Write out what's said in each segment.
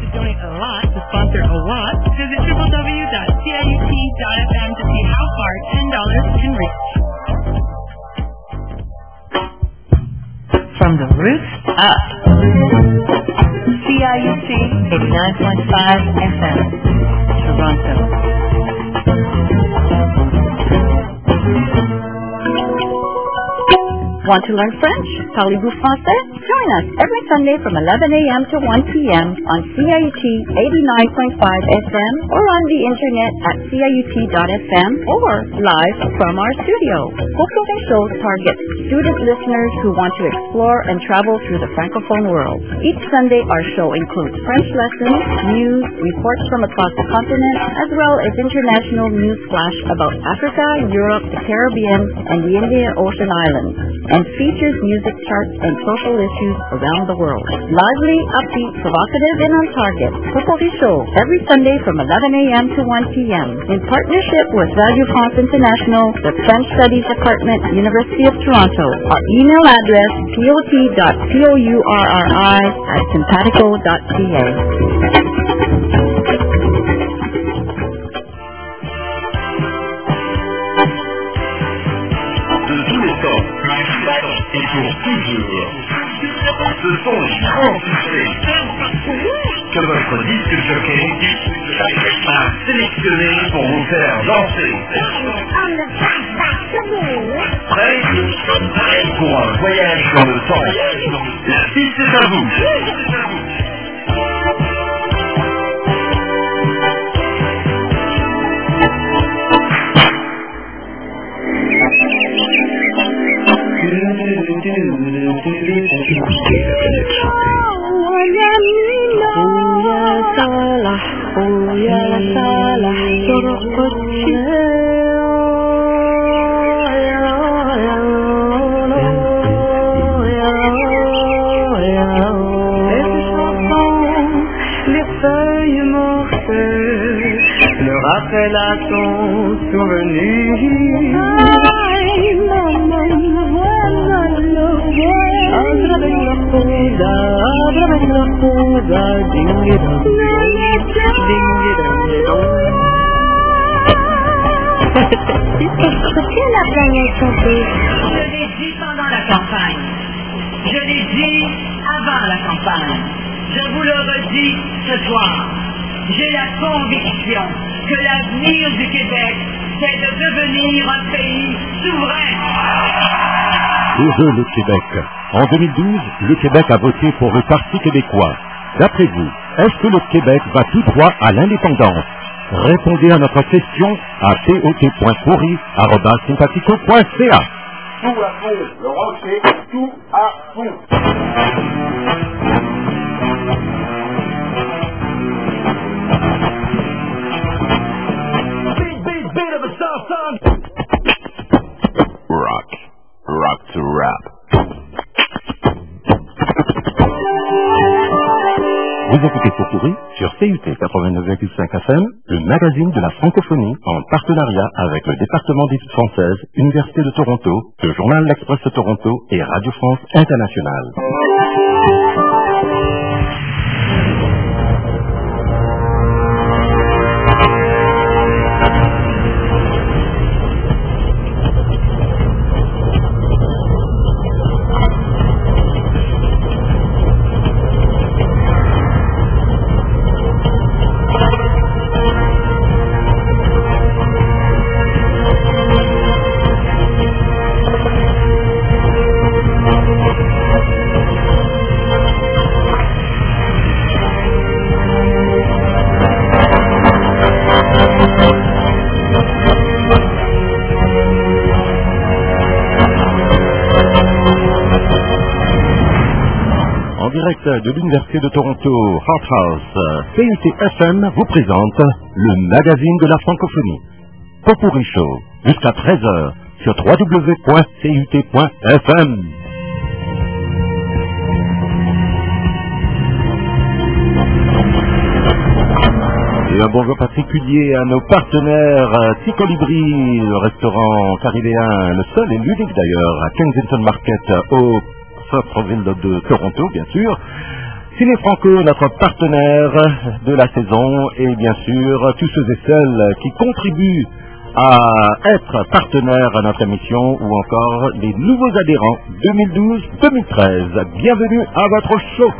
donate a lot to sponsor a lot, visit www.ciut.fm to see how far $10 can reach. From the roots up. CIUT 89.5 FM, Toronto. Want to learn French? Parlez-vous français? Join us every Sunday from 11 a.m. to 1 p.m. on CIUT 89.5 FM or on the internet at ciut.fm or live from our studio. Bookkeeping shows target student listeners who want to explore and travel through the Francophone world. Each Sunday, our show includes French lessons, news, reports from across the continent, as well as international news flash about Africa, Europe, the Caribbean, and the Indian Ocean Islands, and features music charts and social issues around the world. Lively, upbeat, provocative, and on target. Bookkeeping show every Sunday from 11 a.m. to 1 p.m. in partnership with Radio France International, the French Studies Department, University of Toronto. Our email address, pot.pourri@simpatico.ca. Et pour toujours. Ce sont les grands succès que votre disque jockey a sélectionné pour vous faire danser. Prêt pour un voyage dans le temps. La piste est à vous. Rappelle à ton souvenir. Pourquoi la planète chantée? Je l'ai dit pendant la campagne. Je l'ai dit avant la campagne. Je vous le redis ce soir. J'ai la conviction que l'avenir du Québec, c'est de devenir un pays souverain. Heureux le Québec. En 2012, le Québec a voté pour le Parti québécois. D'après vous, est-ce que le Québec va tout droit à l'indépendance? Répondez à notre question à tot.pourri@simpatico.ca. Tout à fond, le rocher, tout à fond. Rock to rap. Vous écoutez Pot-Pourri sur CIUT 89,5 FM, le magazine de la francophonie en partenariat avec le département d'études françaises, Université de Toronto, le journal L'Express de Toronto et Radio France Internationale. De l'Université de Toronto, Hart House, CIUT FM vous présente le magazine de la francophonie. Pot-Pourri Show, jusqu'à 13h sur www.ciut.fm. Et un bonjour particulier à nos partenaires Ticolibri, le restaurant caribéen, le seul et l'unique d'ailleurs, à Kensington Market, au centre-ville de Toronto, bien sûr. Ciné Franco, notre partenaire de la saison, et bien sûr tous ceux et celles qui contribuent à être partenaires à notre émission, ou encore les nouveaux adhérents 2012-2013. Bienvenue à votre show.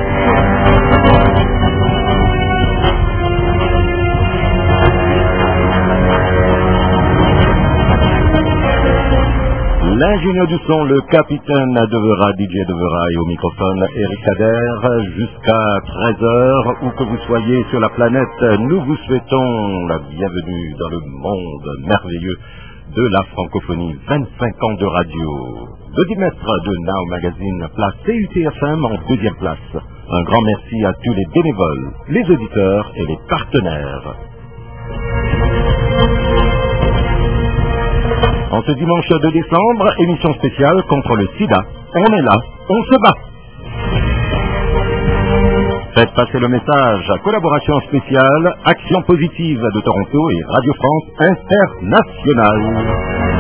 L'ingénieur du son, le capitaine Devera, DJ Devera, et au microphone Eric Adair, jusqu'à 13h, où que vous soyez sur la planète, nous vous souhaitons la bienvenue dans le monde merveilleux de la francophonie. 25 ans de radio. Le 10 mètres de Now Magazine, place CUTFM en deuxième place. Un grand merci à tous les bénévoles, les auditeurs et les partenaires. En ce dimanche de décembre, émission spéciale contre le sida. On est là, on se bat. Faites passer le message. Collaboration spéciale, Action Positive de Toronto et Radio France Internationale.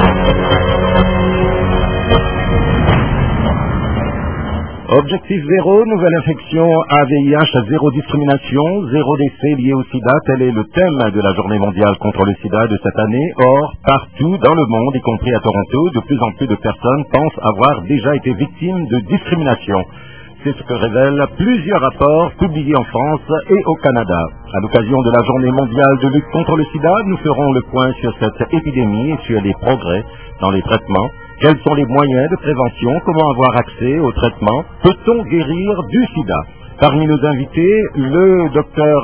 Objectif zéro, nouvelle infection AVIH, zéro discrimination, zéro décès lié au sida, tel est le thème de la journée mondiale contre le sida de cette année. Or, partout dans le monde, y compris à Toronto, de plus en plus de personnes pensent avoir déjà été victimes de discrimination. C'est ce que révèlent plusieurs rapports publiés en France et au Canada. À l'occasion de la journée mondiale de lutte contre le sida, nous ferons le point sur cette épidémie et sur les progrès dans les traitements. Quels sont les moyens de prévention? Comment avoir accès au traitement? Peut-on guérir du sida? Parmi nos invités, le docteur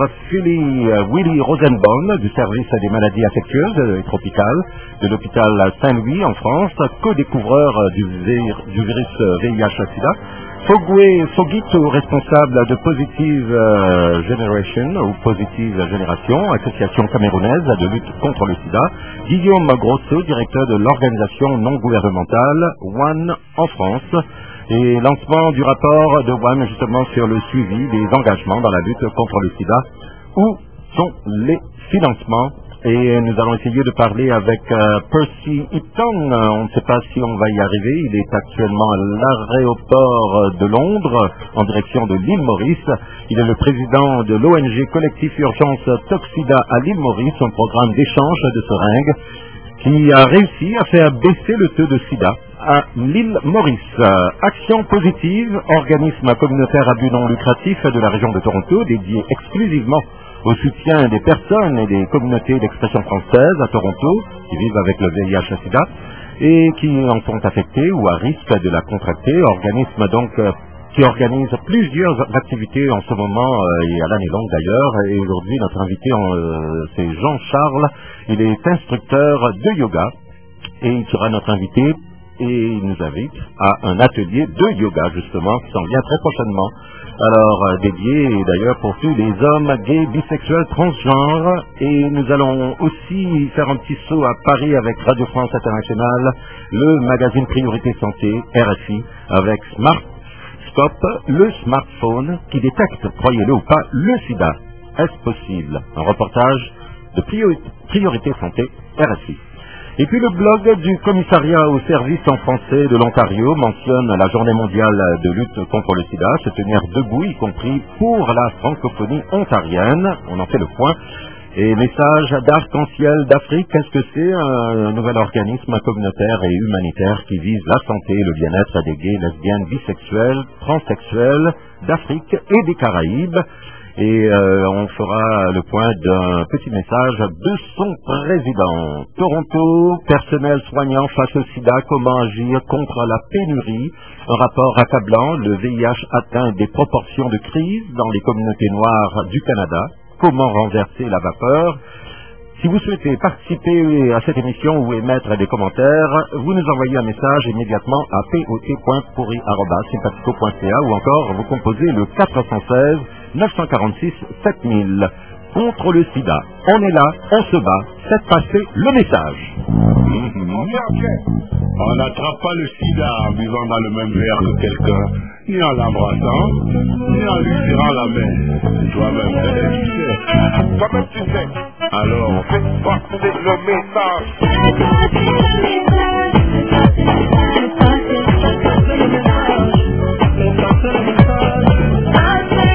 Willy Rosenbaum du service des maladies infectieuses et tropicales de l'hôpital Saint-Louis en France, co-découvreur du virus VIH-Sida. Fogwe Fogito, responsable de Positive Generation ou Positive Génération, association camerounaise de lutte contre le sida. Guillaume Grosso, directeur de l'organisation non gouvernementale One en France. Et lancement du rapport de One justement sur le suivi des engagements dans la lutte contre le sida. Où sont les financements? Et nous allons essayer de parler avec Percy Hipton. On ne sait pas si on va y arriver. Il est actuellement à l'aéroport de Londres, en direction de l'île Maurice. Il est le président de l'ONG Collectif Urgence Toxida à l'île Maurice, un programme d'échange de seringues qui a réussi à faire baisser le taux de sida à l'île Maurice. Action Positive, organisme communautaire à but non lucratif de la région de Toronto, dédié exclusivement au soutien des personnes et des communautés d'expression française à Toronto qui vivent avec le VIH-Sida et qui en sont affectés ou à risque de la contracter. Organisme donc qui organise plusieurs activités en ce moment et à l'année longue d'ailleurs. Et aujourd'hui, notre invité, c'est Jean-Charles. Il est instructeur de yoga et il sera notre invité et il nous invite à un atelier de yoga justement qui s'en vient très prochainement. Alors, dédié d'ailleurs pour tous les hommes gays, bisexuels, transgenres. Et nous allons aussi faire un petit saut à Paris avec Radio France Internationale, le magazine Priorité Santé, RFI, avec SmartScope, le smartphone qui détecte, croyez-le ou pas, le sida. Est-ce possible? Un reportage de Priorité Santé, RFI. Et puis le blog du commissariat au service en français de l'Ontario mentionne la journée mondiale de lutte contre le sida, se tenir debout, y compris pour la francophonie ontarienne. On en fait le point. Et message d'Arc-en-Ciel d'Afrique, qu'est-ce que c'est? Un nouvel organisme communautaire et humanitaire qui vise la santé et le bien-être des gays, lesbiennes, bisexuels, transsexuels d'Afrique et des Caraïbes. Et on fera le point d'un petit message de son président. Toronto, personnel soignant face au sida, comment agir contre la pénurie. Un rapport accablant, le VIH atteint des proportions de crise dans les communautés noires du Canada. Comment renverser la vapeur? Si vous souhaitez participer à cette émission ou émettre des commentaires, vous nous envoyez un message immédiatement à pot.pourri@sympathico.ca ou encore vous composez le 416 946 7000. Contre le sida, on est là, on se bat, faites passer le message. On n'attrape pas le sida en buvant dans le même verre que quelqu'un, ni en l'embrassant, ni en lui serrant la main. Toi-même, tu sais. Toi-même, tu sais. Alors, faites passer le message. Faites passer le message.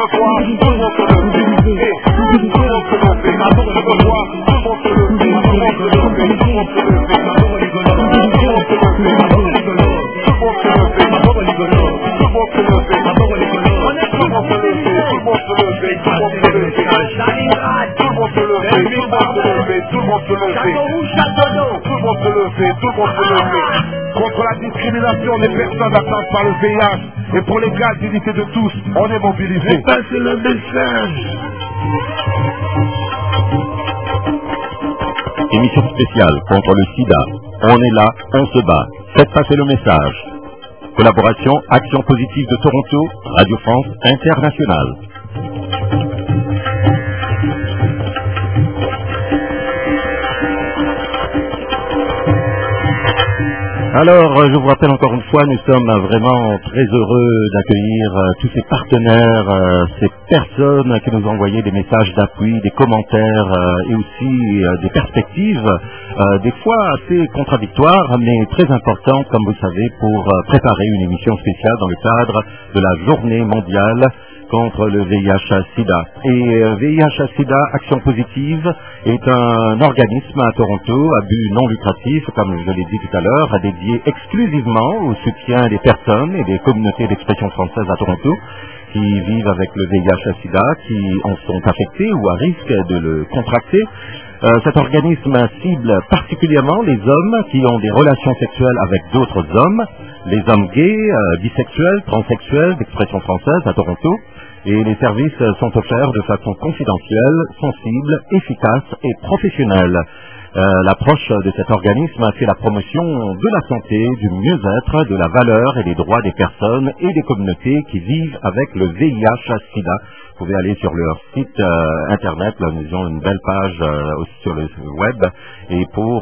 voir, tout le monde se lever. Tout le monde se lever. Avant de me voir, tout le monde se lever. Tout le monde se lever. Tout le monde se lever. Tout le monde se lever. Tout le monde se lever. Tout le monde se lever. Tout le monde se lever. Tout le monde se lever. Tout le monde se lever. Tout le monde se lever. Tout le monde se lever. Tout le monde se lever. Tout le monde se lever. Tout le monde se lever. Contre la discrimination des personnes atteintes par le VIH et pour l'égale dignité de tous, on est mobilisés. Passez le message. Émission spéciale contre le sida. On est là, on se bat. Faites passer le message. Collaboration Action Positive de Toronto, Radio France Internationale. Alors, je vous rappelle encore une fois, nous sommes vraiment très heureux d'accueillir tous ces partenaires, ces personnes qui nous ont envoyé des messages d'appui, des commentaires et aussi des perspectives, des fois assez contradictoires, mais très importantes, comme vous savez, pour préparer une émission spéciale dans le cadre de la Journée mondiale contre le VIH-Sida. Et VIH-Sida Action Positive est un organisme à Toronto à but non lucratif, comme je l'ai dit tout à l'heure, dédié exclusivement au soutien des personnes et des communautés d'expression française à Toronto qui vivent avec le VIH-Sida, qui en sont affectés ou à risque de le contracter. Cet organisme cible particulièrement les hommes qui ont des relations sexuelles avec d'autres hommes, les hommes gays, bisexuels, transsexuels d'expression française à Toronto. Et les services sont offerts de façon confidentielle, sensible, efficace et professionnelle. L'approche de cet organisme a fait la promotion de la santé, du mieux-être, de la valeur et des droits des personnes et des communautés qui vivent avec le VIH-Sida. Vous pouvez aller sur leur site internet, là nous avons une belle page aussi sur le web, et pour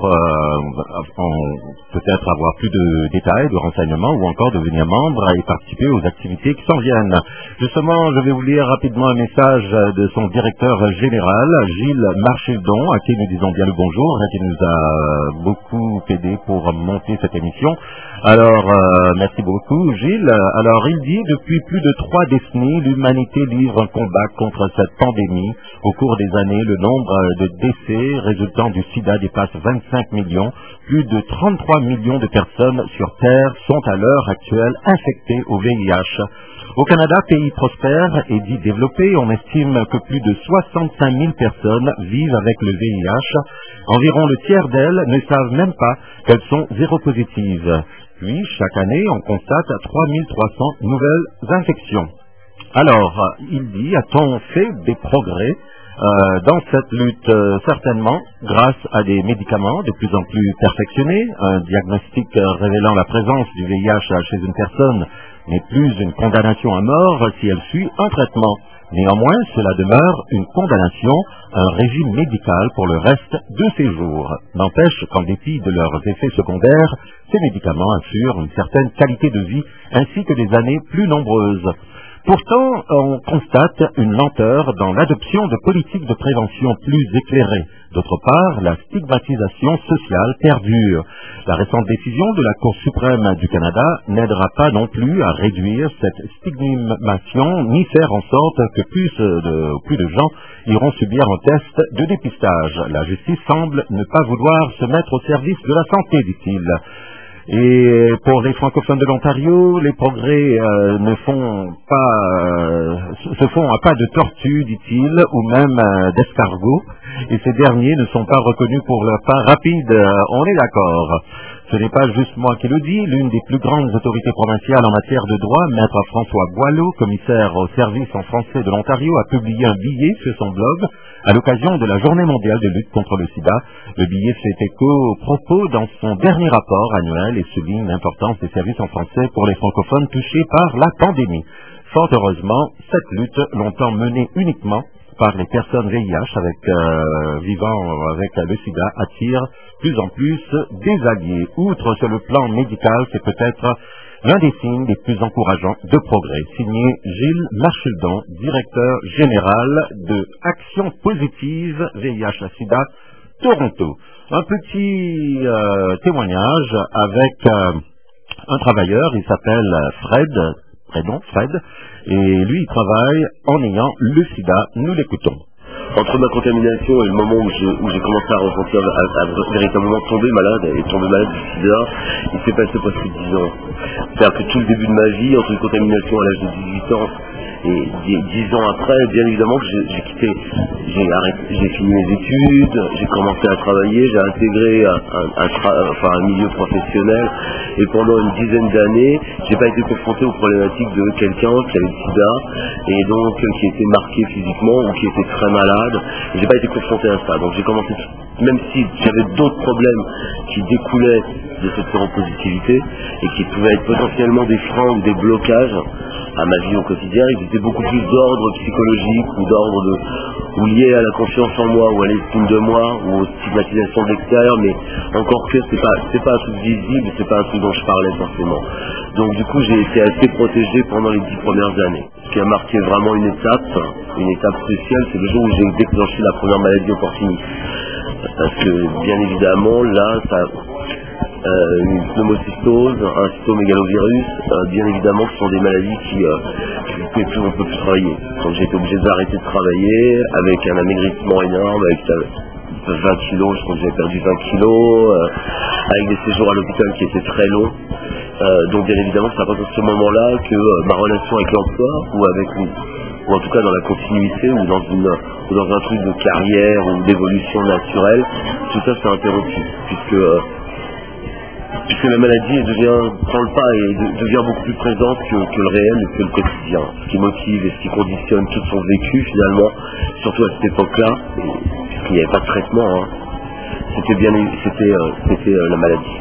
peut-être avoir plus de détails, de renseignements, ou encore devenir membre et participer aux activités qui s'en viennent. Justement, je vais vous lire rapidement un message de son directeur général, Gilles Marchildon, à qui nous disons bien le bonjour, qui nous a beaucoup aidé pour monter cette émission. Alors, merci beaucoup Gilles. Alors, il dit, depuis plus de 3 décennies, l'humanité livre un combat contre cette pandémie. Au cours des années, le nombre de décès résultant du sida dépasse 25 millions. Plus de 33 millions de personnes sur Terre sont à l'heure actuelle infectées au VIH. Au Canada, pays prospère et dit développé, on estime que plus de 65 000 personnes vivent avec le VIH. Environ le tiers d'elles ne savent même pas qu'elles sont séropositives. Puis, chaque année, on constate 3300 nouvelles infections. Alors, il dit, a-t-on fait des progrès dans cette lutte? Certainement, grâce à des médicaments de plus en plus perfectionnés, un diagnostic révélant la présence du VIH chez une personne n'est plus une condamnation à mort si elle suit un traitement. Néanmoins, cela demeure une condamnation, un régime médical pour le reste de ses jours. N'empêche qu'en dépit de leurs effets secondaires, ces médicaments assurent une certaine qualité de vie ainsi que des années plus nombreuses. Pourtant, on constate une lenteur dans l'adoption de politiques de prévention plus éclairées. D'autre part, la stigmatisation sociale perdure. La récente décision de la Cour suprême du Canada n'aidera pas non plus à réduire cette stigmatisation, ni faire en sorte que plus de gens iront subir un test de dépistage. La justice semble ne pas vouloir se mettre au service de la santé, dit-il. Et pour les francophones de l'Ontario, les progrès se font à pas de tortue, dit-il, ou même d'escargot, et ces derniers ne sont pas reconnus pour leur pas rapide, on est d'accord. Ce n'est pas juste moi qui le dis, l'une des plus grandes autorités provinciales en matière de droit, Maître François Boileau, commissaire au service en français de l'Ontario, a publié un billet sur son blog à l'occasion de la Journée mondiale de lutte contre le sida. Le billet fait écho aux propos dans son dernier rapport annuel et souligne l'importance des services en français pour les francophones touchés par la pandémie. Fort heureusement, cette lutte, longtemps menée uniquement par les personnes VIH vivant avec le sida, attire plus en plus des alliés. Outre sur le plan médical, c'est peut-être l'un des signes les plus encourageants de progrès. Signé Gilles Marchildon, directeur général de Action Positive VIH-Sida Toronto. Un petit témoignage avec un travailleur, il s'appelle Fred prénom Fred, et lui il travaille en ayant le sida. Nous l'écoutons. Entre ma contamination et le moment où j'ai commencé à ressentir, à véritablement tomber malade du sida, il s'est passé presque 10 ans. C'est-à-dire que tout le début de ma vie, entre une contamination à l'âge de 18 ans et 10 ans après, bien évidemment que j'ai fini mes études, j'ai commencé à travailler, j'ai intégré un milieu professionnel, et pendant une dizaine d'années, j'ai pas été confronté aux problématiques de quelqu'un qui avait le sida, et donc qui était marqué physiquement ou qui était très malade. J'ai pas été confronté à ça, donc j'ai commencé, même si j'avais d'autres problèmes qui découlaient de cette séropositivité et qui pouvaient être potentiellement des freins ou des blocages à ma vie au quotidien, ils étaient beaucoup plus d'ordre psychologique ou liés à la confiance en moi ou à l'estime de moi ou aux stigmatisations de l'extérieur, mais encore que c'est pas un truc visible, c'est pas un truc dont je parlais forcément. Donc du coup j'ai été assez protégé pendant les 10 premières années. Ce qui a marqué vraiment une étape cruciale, c'est le jour où j'ai déclenché la première maladie opportuniste. Parce que bien évidemment là une pneumocystose, un cytomégalovirus, bien évidemment ce sont des maladies on ne peut plus travailler. Donc j'ai été obligé d'arrêter de travailler avec un amaigrissement énorme, avec 20 kilos, je crois que j'avais perdu 20 kilos, avec des séjours à l'hôpital qui étaient très longs. Donc bien évidemment c'est à partir de ce moment-là que ma relation avec l'emploi ou en tout cas dans la continuité ou dans un truc de carrière ou d'évolution naturelle, tout ça s'est interrompu puisque la maladie prend le pas et devient beaucoup plus présente que le réel et que le quotidien. Ce qui motive et ce qui conditionne tout son vécu finalement, surtout à cette époque-là, puisqu'il n'y avait pas de traitement, c'était la maladie.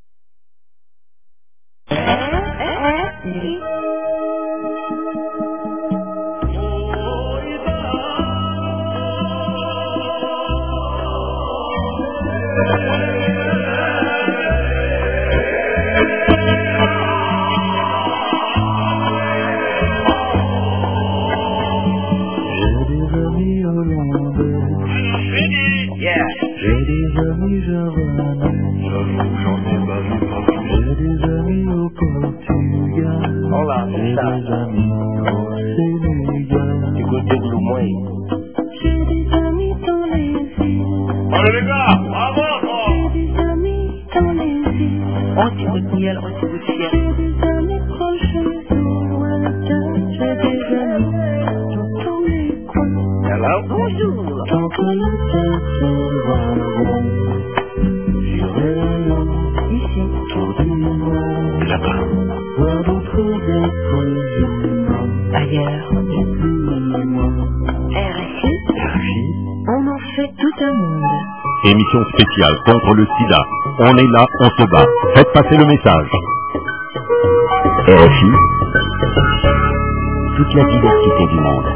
Émission spéciale contre le sida. On est là, on se bat. Faites passer le message. RFI, toute la diversité du monde.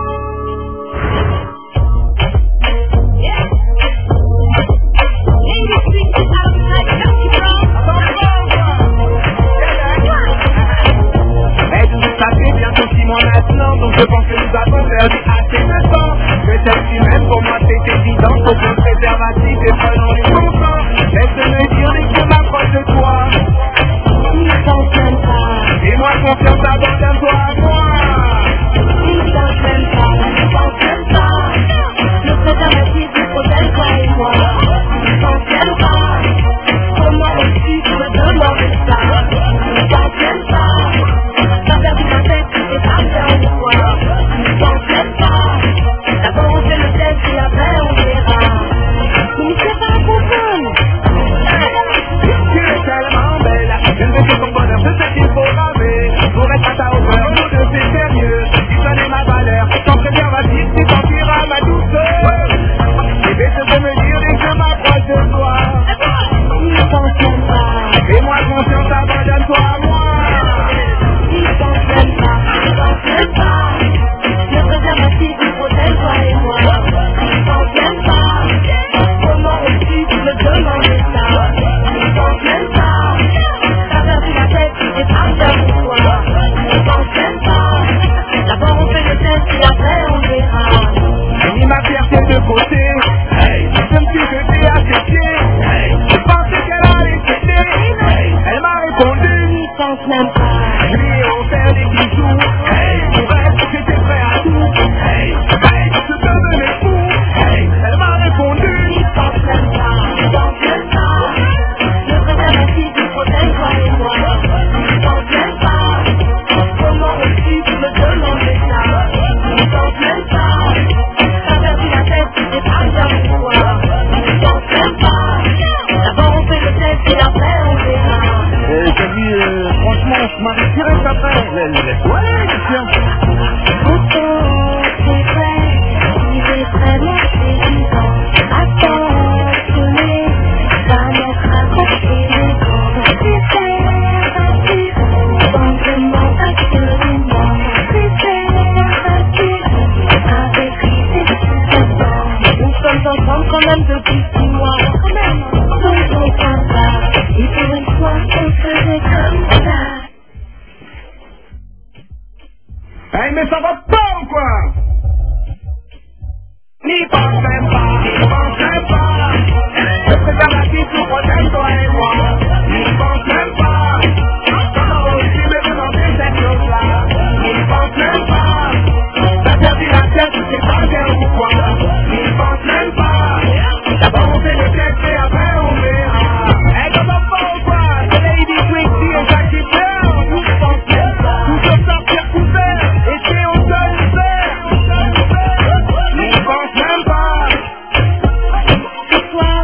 Je pense que nous avons perdu assez de temps. Que celle-ci même pour moi c'est évident. Faut que le préservatif et prenons les contents. Laisse-le dire dès que je m'approche de toi. Il t'enchaîne pas. Et moi confiance, abandonne-toi à moi. Il t'enchaîne pas. Il t'enchaîne pas. Le préservatif il protège toi et moi. Il t'enchaîne pas. Comment aussi tu me demander ça? Il t'enchaîne pas. T'as perdu ma tête et t'as perdu quoi? Il t'enchaîne pas. D'abord on fait le test et après on verra. Mais c'est pas un contrôle. Tu es tellement belle. Je ne veux que ton bonheur, je sais qu'il faut ramer. Pour être à ta hauteur. pas ou quoi? N'y pense même pas, n'y pense même pas. Le préservatif nous protège toi et moi. N'y pense même pas. Comment aussi me demander cette chose-là? N'y pense même pas. La fertilité, tu sais pas bien pourquoi. N'y pense même pas. D'abord on fait le test et après on verra. Hey, comment pas ou quoi? C'est Lady Twixy et Jackie Brown. N'y pense même pas. Tout se sortir couvert et c'est au seul fer. N'y pense même pas. Ce soir,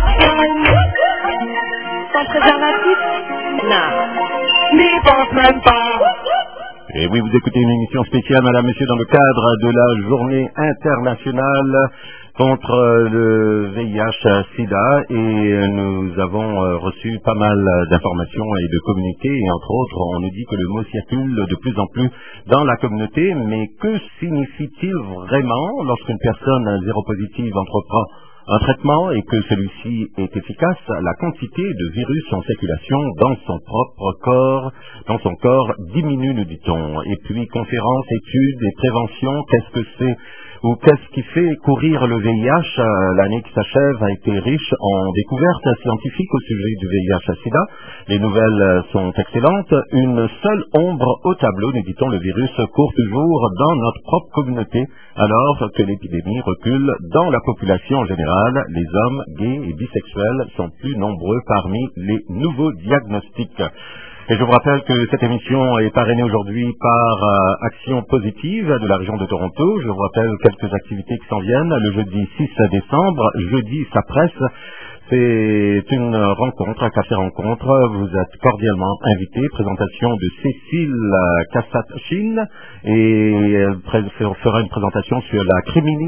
sans préservatif? Non. N'y pense même pas. Et oui, vous écoutez une émission spéciale, madame, monsieur, dans le cadre de la journée internationale contre le VIH-Sida, et nous avons reçu pas mal d'informations et de communiqués, et entre autres, on nous dit que le mot circule de plus en plus dans la communauté, mais que signifie-t-il vraiment lorsqu'une personne séropositive entreprend un traitement et que celui-ci est efficace? La quantité de virus en circulation dans son propre corps, dans son corps, diminue, nous dit-on. Et puis, conférences, études et prévention, qu'est-ce que c'est ou qu'est-ce qui fait courir le VIH? L'année qui s'achève a été riche en découvertes scientifiques au sujet du VIH-Sida. Les nouvelles sont excellentes. Une seule ombre au tableau, nous dit-on, le virus court toujours dans notre propre communauté, alors que l'épidémie recule dans la population en général. Les hommes gays et bisexuels sont plus nombreux parmi les nouveaux diagnostics. Et je vous rappelle que cette émission est parrainée aujourd'hui par Action Positive de la région de Toronto. Je vous rappelle quelques activités qui s'en viennent. Le jeudi 6 décembre, jeudi sa presse. C'est une rencontre, un café rencontre. Vous êtes cordialement invités. Présentation de Cécile Kassat-Chin, et elle fera une présentation sur la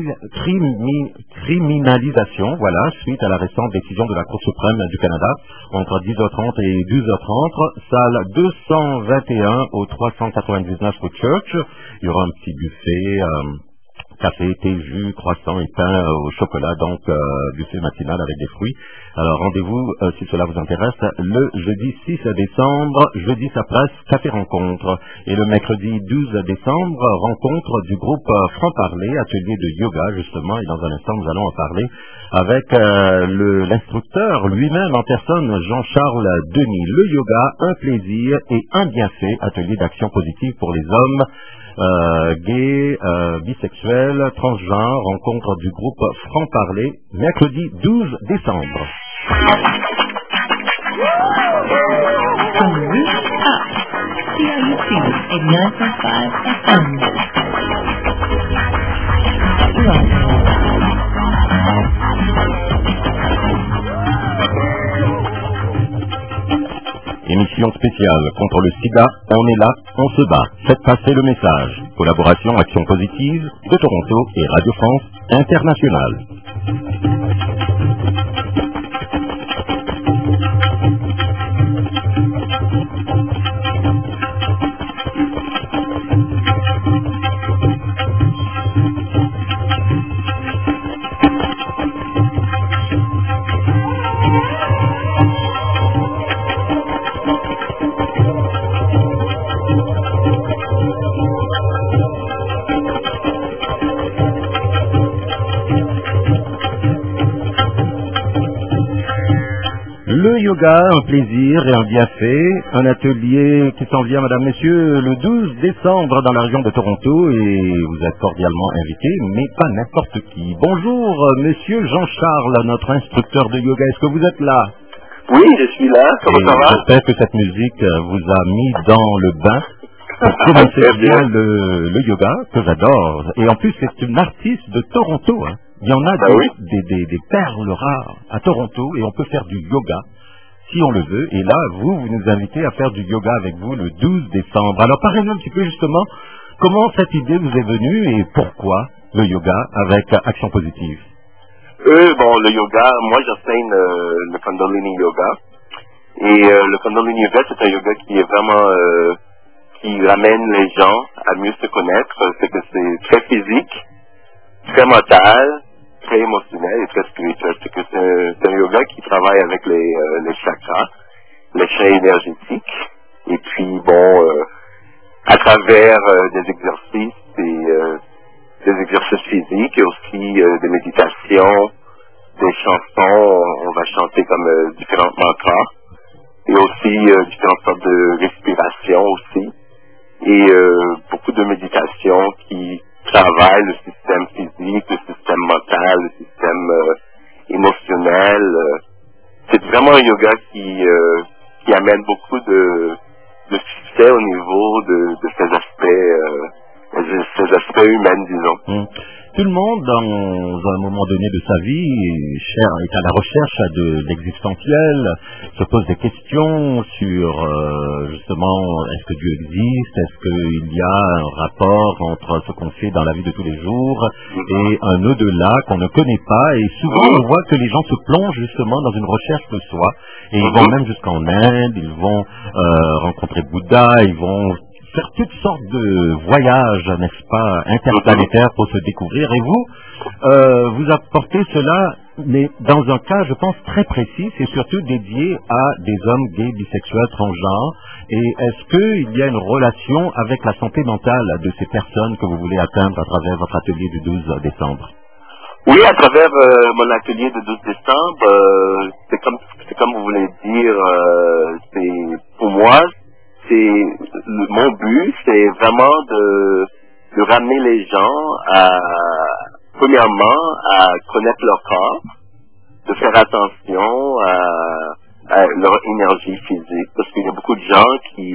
criminalisation, voilà, suite à la récente décision de la Cour suprême du Canada, entre 10h30 et 12h30, salle 221 au 399 rue Church. Il y aura un petit buffet, café, thé, jus, croissant et pain au chocolat, donc buffet matinal avec des fruits. Alors rendez-vous, si cela vous intéresse, le jeudi 6 décembre, jeudi sa place, café rencontre. Et le mercredi 12 décembre, rencontre du groupe Franc-Parler, atelier de yoga justement, et dans un instant nous allons en parler avec l'instructeur lui-même en personne, Jean-Charles Denis. Le yoga, un plaisir et un bienfait, atelier d'action positive pour les hommes, gays, bisexuels, transgenres, rencontre du groupe Franc-Parler, mercredi 12 décembre. From the rooftop, CIUT 89.5 FM. Émission spéciale contre le sida, on est là, on se bat. Faites passer le message. Collaboration Action Positive de Toronto et Radio France Internationale. Le yoga, un plaisir et un bienfait, un atelier qui s'en vient, madame, messieurs, le 12 décembre dans la région de Toronto, et vous êtes cordialement invités, mais pas n'importe qui. Bonjour, monsieur Jean-Charles, notre instructeur de yoga, est-ce que vous êtes là? Oui, je suis là, comment ça va? J'espère que cette musique vous a mis dans le bain pour commencer bien le yoga, que j'adore. Et en plus, c'est une artiste de Toronto, hein. Il y en a des perles rares à Toronto, et on peut faire du yoga si on le veut. Et là, vous nous invitez à faire du yoga avec vous le 12 décembre. Alors, parlez-nous un petit peu justement comment cette idée vous est venue et pourquoi le yoga avec Action Positive. Le yoga, moi j'enseigne le Kundalini Yoga. Et le Kundalini Yoga, c'est un yoga qui est vraiment qui ramène les gens à mieux se connaître. C'est que c'est très physique, très mental, très émotionnel et très spirituel. C'est que c'est un yoga qui travaille avec les chakras, les champs énergétiques. Et puis à travers des exercices exercices physiques et aussi des méditations, des chansons. On va chanter comme différents mantras et aussi différentes sortes de respiration aussi. Et beaucoup de méditations qui travaillent le système physique, le système mental, le système émotionnel. C'est vraiment un yoga qui amène beaucoup de succès au niveau de ces aspects humains, disons. Tout le monde, dans un moment donné de sa vie, est à la recherche d'existentiel, se pose des questions sur, justement, est-ce que Dieu existe, est-ce qu'il y a un rapport entre ce qu'on fait dans la vie de tous les jours et un au-delà qu'on ne connaît pas. Et souvent, on voit que les gens se plongent justement dans une recherche de soi. Et ils vont même jusqu'en Inde, ils vont rencontrer Bouddha, ils vont faire toutes sortes de voyages, n'est-ce pas, interplanétaires pour se découvrir. Et vous apportez cela, mais dans un cas, je pense, très précis, c'est surtout dédié à des hommes gays, bisexuels, transgenres. Et est-ce qu'il y a une relation avec la santé mentale de ces personnes que vous voulez atteindre à travers votre atelier du 12 décembre? Oui, à travers mon atelier de 12 décembre, c'est comme vous voulez dire, c'est pour moi, mon but, c'est vraiment de ramener les gens premièrement, à connaître leur corps, de faire attention à leur énergie physique, parce qu'il y a beaucoup de gens qui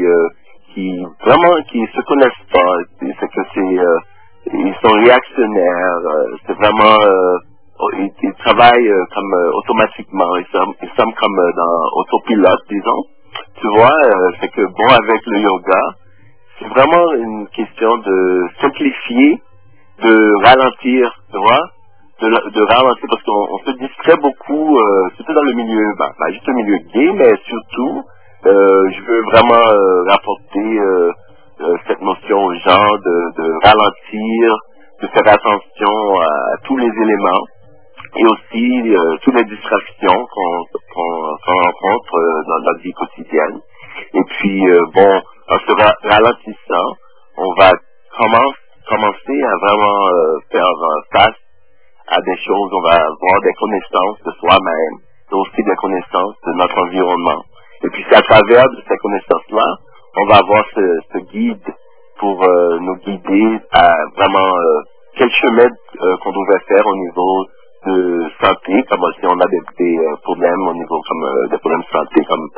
se connaissent pas. C'est que ils sont réactionnaires. C'est vraiment, ils travaillent comme automatiquement. Ils sont comme dans autopilote, disons. Tu vois, c'est que bon, avec le yoga, c'est vraiment une question de simplifier, de ralentir, tu vois, de ralentir, parce qu'on se distrait beaucoup, surtout dans le milieu, juste le milieu gay, mais surtout, je veux vraiment rapporter cette notion aux gens de ralentir, de faire attention à tous les éléments, et aussi toutes les distractions qu'on rencontre dans notre vie quotidienne. Et puis, en se ralentissant, on va commencer à vraiment faire face à des choses. On va avoir des connaissances de soi-même, mais aussi des connaissances de notre environnement. Et puis, c'est à travers de ces connaissances-là, on va avoir ce guide pour nous guider à vraiment quel chemin qu'on devrait faire au niveau de santé, comme si on a des problèmes au niveau comme des problèmes de santé comme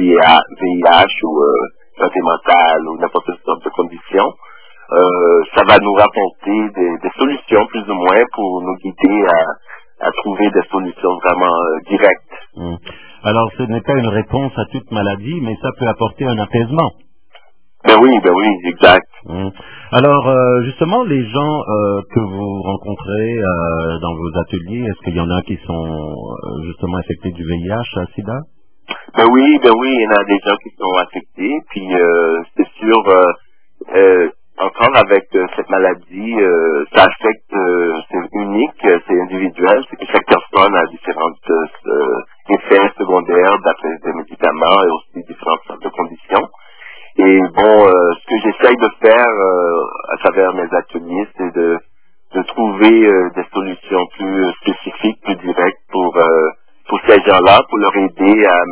VIH ou santé mentale ou n'importe quelle sorte de condition. Ça va nous rapporter des solutions plus ou moins pour nous guider à trouver des solutions vraiment directes. Alors ce n'est pas une réponse à toute maladie, mais ça peut apporter un apaisement. Ben oui, exact. Alors, justement, les gens que vous rencontrez dans vos ateliers, est-ce qu'il y en a qui sont justement affectés du VIH, SIDA? Ben oui, il y en a des gens qui sont affectés, puis c'est sûr, encore avec cette maladie, ça affecte, c'est unique, c'est individuel, c'est que chaque personne a différents effets secondaires d'après des médicaments et aussi différentes sortes de conditions. Et ce que j'essaye de faire à travers mes ateliers, c'est de trouver des solutions plus spécifiques, plus directes pour ces gens-là, pour leur aider à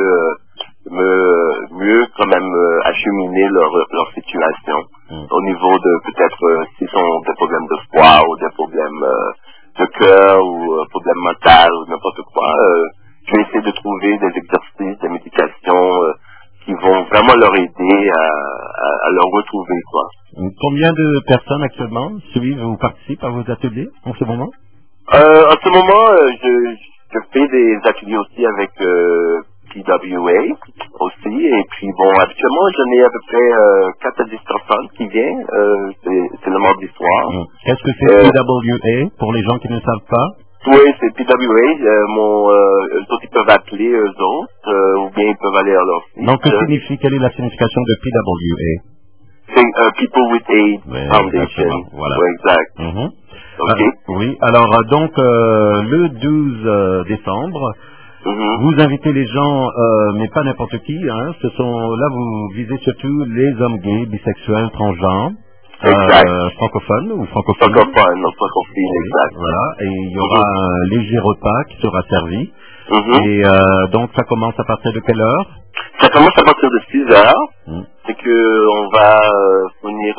mieux quand même acheminer leur situation. Au niveau de peut-être s'ils ont des problèmes de foie ou des problèmes de cœur ou problèmes mentaux ou n'importe quoi. Je vais essayer de trouver des exercices, des médications qui vont vraiment leur aider à leur retrouver, quoi. Combien de personnes actuellement suivent ou participent à vos ateliers en ce moment? En ce moment, je fais des ateliers aussi avec PWA aussi, et puis actuellement j'en ai à peu près 4 à 10 personnes qui viennent, c'est le mardi soir. Qu'est-ce que c'est PWA pour les gens qui ne savent pas? Oui, c'est PWA, eux autres ils peuvent appeler eux autres, ou bien ils peuvent aller à leur site. Donc quelle est la signification de PWA? C'est People with AIDS Foundation. Voilà. Oui, exact. Okay. Oui, alors donc le 12 décembre, vous invitez les gens, mais pas n'importe qui, hein, là vous visez surtout les hommes gays, bisexuels, transgenres. francophone ou francophone. Francophile, exact. Voilà, et il y aura un léger repas qui sera servi. Et donc ça commence à partir de quelle heure? Ça commence à partir de 6 heures. C'est que on va fournir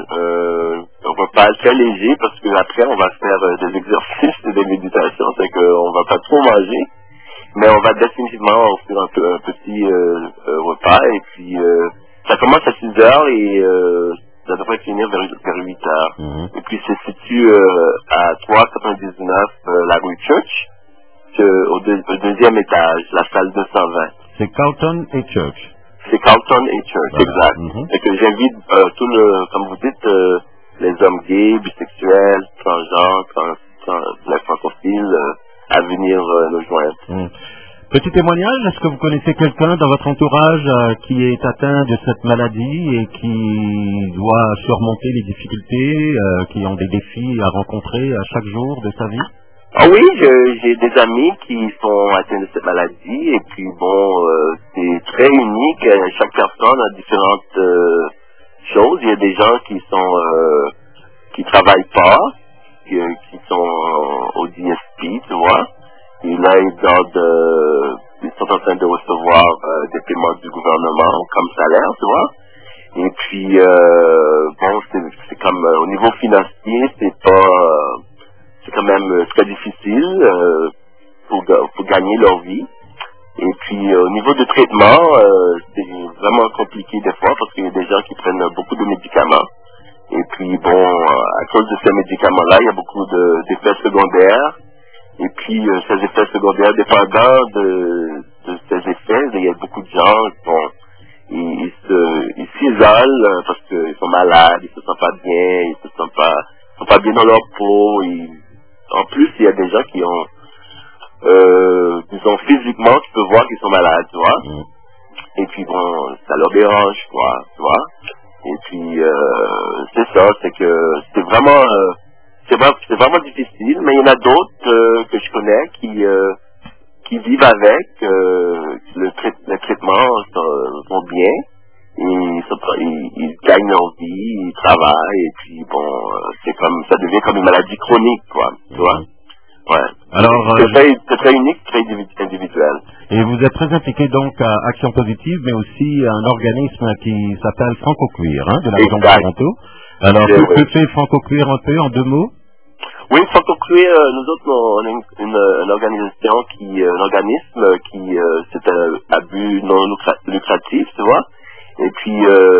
un repas très léger parce que après on va faire des exercices et des méditations, c'est qu'on va pas trop manger, mais on va définitivement offrir un petit repas et puis ça commence à 6 heures et ça devrait finir vers 8 heures. Et puis c'est situé à 399 la rue Church, au deuxième étage, la salle 220. C'est Carlton et Church. C'est Carlton et Church, exact. Et que j'invite comme vous dites, les hommes gays, bisexuels, transgenres, les francophiles à venir nous joindre. Petit témoignage, est-ce que vous connaissez quelqu'un dans votre entourage qui est atteint de cette maladie et qui doit surmonter les difficultés, qui ont des défis à rencontrer à chaque jour de sa vie? Ah oui, j'ai des amis qui sont atteints de cette maladie et puis bon, c'est très unique. Chaque personne a différentes choses. Il y a des gens qui travaillent pas, qui sont au DSP, tu vois. Et là, ils sont en train de recevoir des paiements du gouvernement comme salaire, tu vois. Et puis, bon, c'est comme au niveau financier, c'est quand même très difficile pour gagner leur vie. Et puis au niveau du traitement, c'est vraiment compliqué des fois parce qu'il y a des gens qui prennent beaucoup de médicaments. Et puis bon, à cause de ces médicaments-là, il y a beaucoup d'effets secondaires. Et puis ces effets secondaires, dépendant de ces effets, il y a beaucoup de gens qui ils s'isolent parce qu'ils sont malades, ils se sentent pas bien, ils sont pas bien dans leur peau. En plus, il y a des gens qui ont, disons physiquement, tu peux voir qu'ils sont malades, tu vois. Et puis bon, ça leur dérange, quoi, tu vois. Et puis, c'est ça, c'est que c'est vraiment difficile, mais il y en a d'autres que je connais qui vivent avec, le traitement vont bien. Ils gagnent leur vie, ils travaillent, et puis bon, ça devient comme une maladie chronique, quoi, tu vois. Ouais. Alors, c'est très unique, très individuel. Et vous êtes très impliqué donc à Action Positive, mais aussi à un organisme qui s'appelle Franco-Cuir, de la région de Toronto. Alors, que fait Franco-Cuir un peu, en 2 mots? Oui, Franco-Cuir, nous autres, on a une organisation un organisme qui, c'est à but non lucratif, tu vois. Et puis,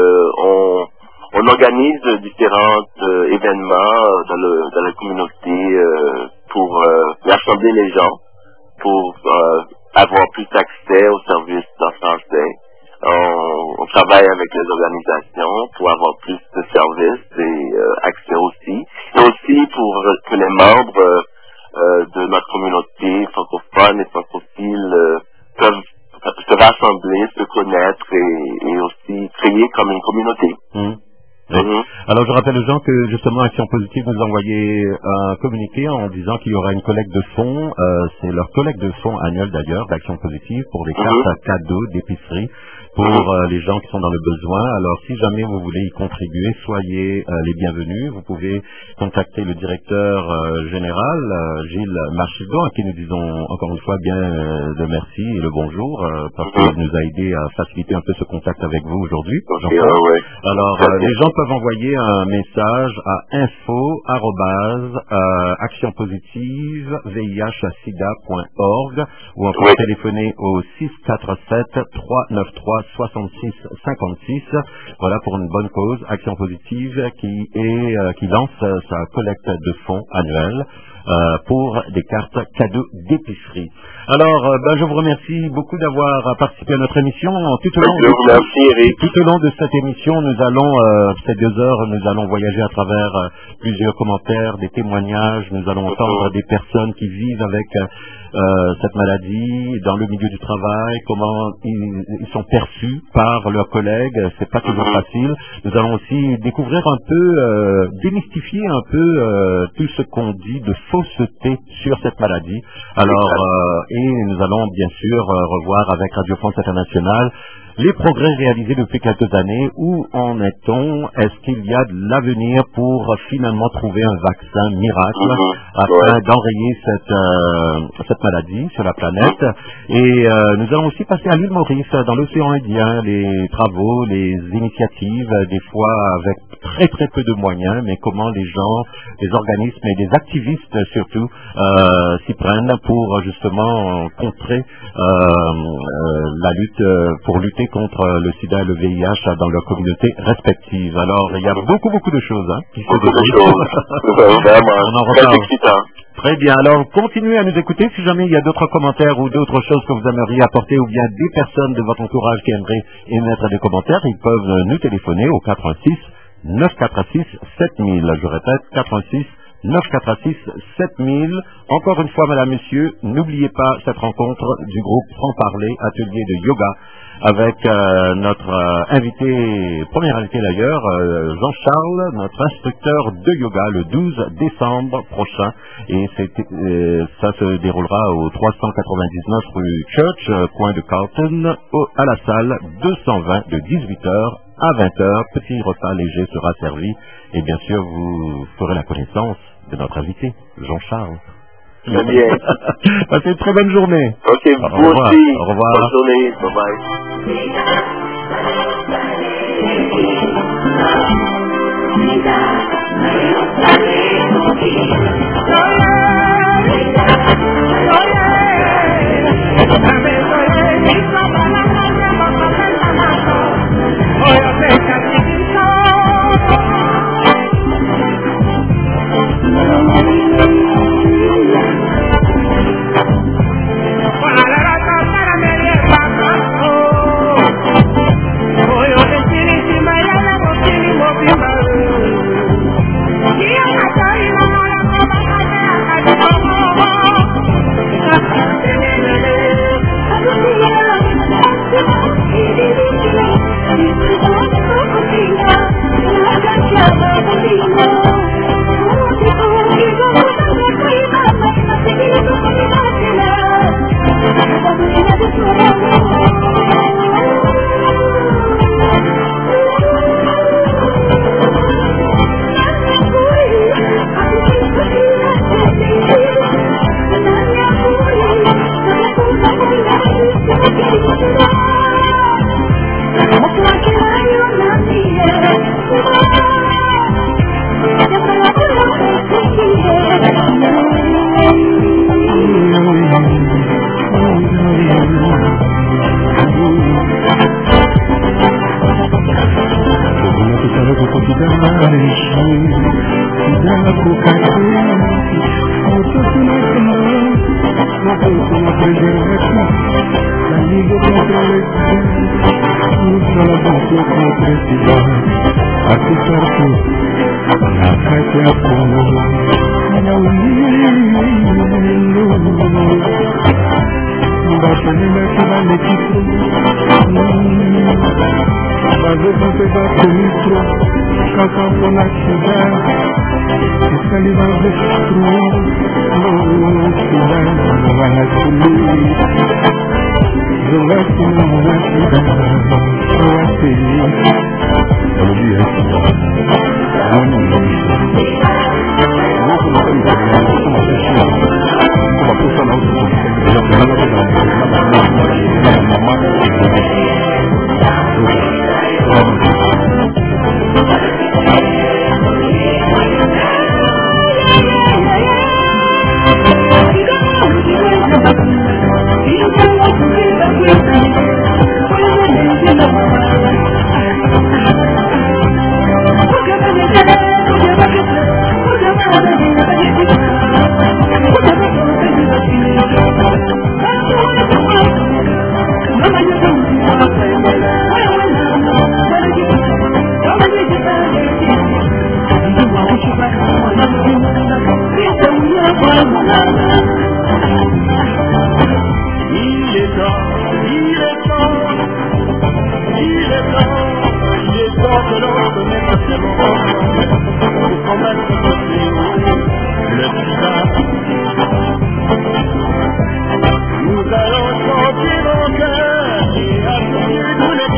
on organise différents événements dans la communauté pour rassembler les gens, pour avoir plus accès aux services en français. On travaille avec les organisations pour avoir plus de services et accès aussi. Et aussi pour que les membres de notre communauté francophone et francophile peuvent se rassembler, se connaître et aussi créer comme une communauté. Alors je rappelle aux gens que justement Action Positive nous a envoyé un communiqué en disant qu'il y aura une collecte de fonds, c'est leur collecte de fonds annuelle d'ailleurs d'Action Positive pour les cartes à cadeaux d'épicerie pour les gens qui sont dans le besoin. Alors si jamais vous voulez y contribuer, soyez les bienvenus. Vous pouvez contacter le directeur général, Gilles Marchidon, à qui nous disons encore une fois bien le merci et le bonjour, parce qu'il nous a aidé à faciliter un peu ce contact avec vous aujourd'hui. Alors les gens peuvent envoyer un message à info@actionpositive-vih-sida.org ou encore téléphoner au 647-393-6656. Voilà, pour une bonne cause, Action Positive qui lance sa collecte de fonds annuelle pour des cartes cadeaux d'épicerie. Alors, je vous remercie beaucoup d'avoir participé à notre émission. Tout au long de cette émission, nous allons, ces 2 heures, nous allons voyager à travers plusieurs commentaires, des témoignages. Nous allons entendre des personnes qui vivent avec cette maladie dans le milieu du travail, comment ils sont perçus par leurs collègues. C'est pas toujours facile. Nous allons aussi découvrir un peu, démystifier un peu tout ce qu'on dit de fausseté sur cette maladie. Alors, et nous allons bien sûr revoir avec Radio France Internationale les progrès réalisés depuis quelques années. Où en est-on? Est-ce qu'il y a de l'avenir pour finalement trouver un vaccin miracle afin d'enrayer cette maladie sur la planète? Et nous allons aussi passer à l'île Maurice, dans l'océan Indien, les travaux, les initiatives, des fois avec très très peu de moyens, mais comment les gens, les organismes et les activistes surtout s'y prennent pour justement contrer la lutte, pour lutter contre le sida et le VIH dans leurs communautés respectives. Alors il y a beaucoup de choses qui se déroulent. On en reparle. Très bien, alors continuez à nous écouter. Si jamais il y a d'autres commentaires ou d'autres choses que vous aimeriez apporter, ou bien des personnes de votre entourage qui aimeraient émettre des commentaires, ils peuvent nous téléphoner au 86 946 7000. Je répète, 86 946 7000. Encore une fois, madame, monsieur, n'oubliez pas cette rencontre du groupe Franc-Parler, atelier de yoga, avec notre premier invité d'ailleurs, Jean-Charles, notre instructeur de yoga, le 12 décembre prochain. Et ça se déroulera au 399 rue Church, coin de Carlton, à la salle 220 de 18h à 20h. Petit repas léger sera servi. Et bien sûr, vous ferez la connaissance de notre invité, Jean-Charles. Très bien. Passez une très bonne journée. Ok, vous aussi. Au revoir. Bonne journée. Bye-bye. Nous allons chanter nos cœurs et accueillir tous les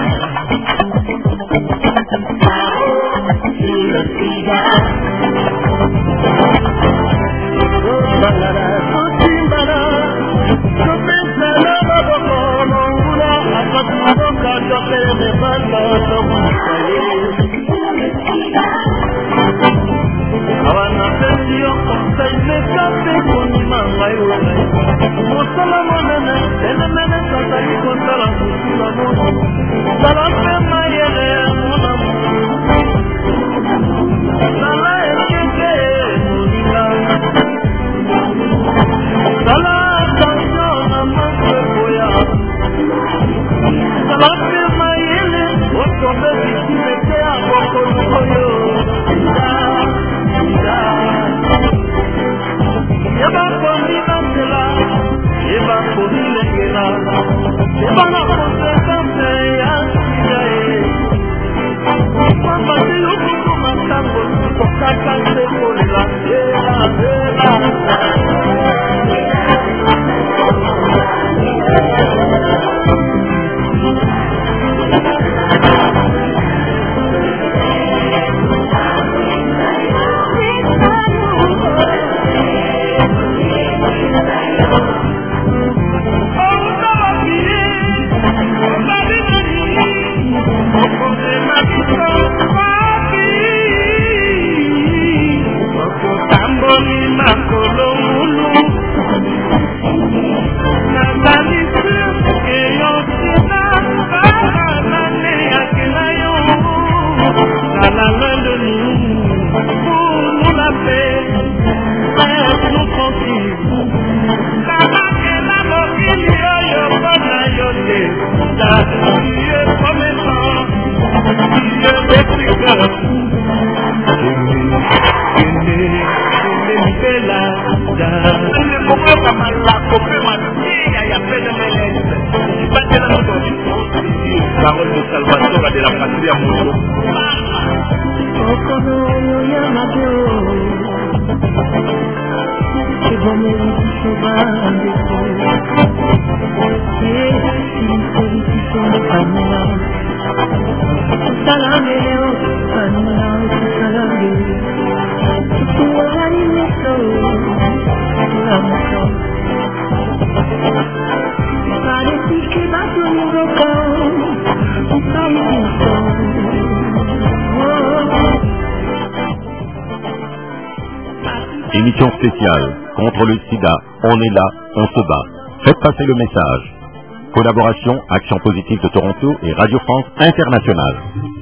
Parole de Salvatore de la Patria Moto. Émission spéciale contre le sida, on est là, on se bat. Faites passer le message. Collaboration Action Positive de Toronto et Radio France Internationale.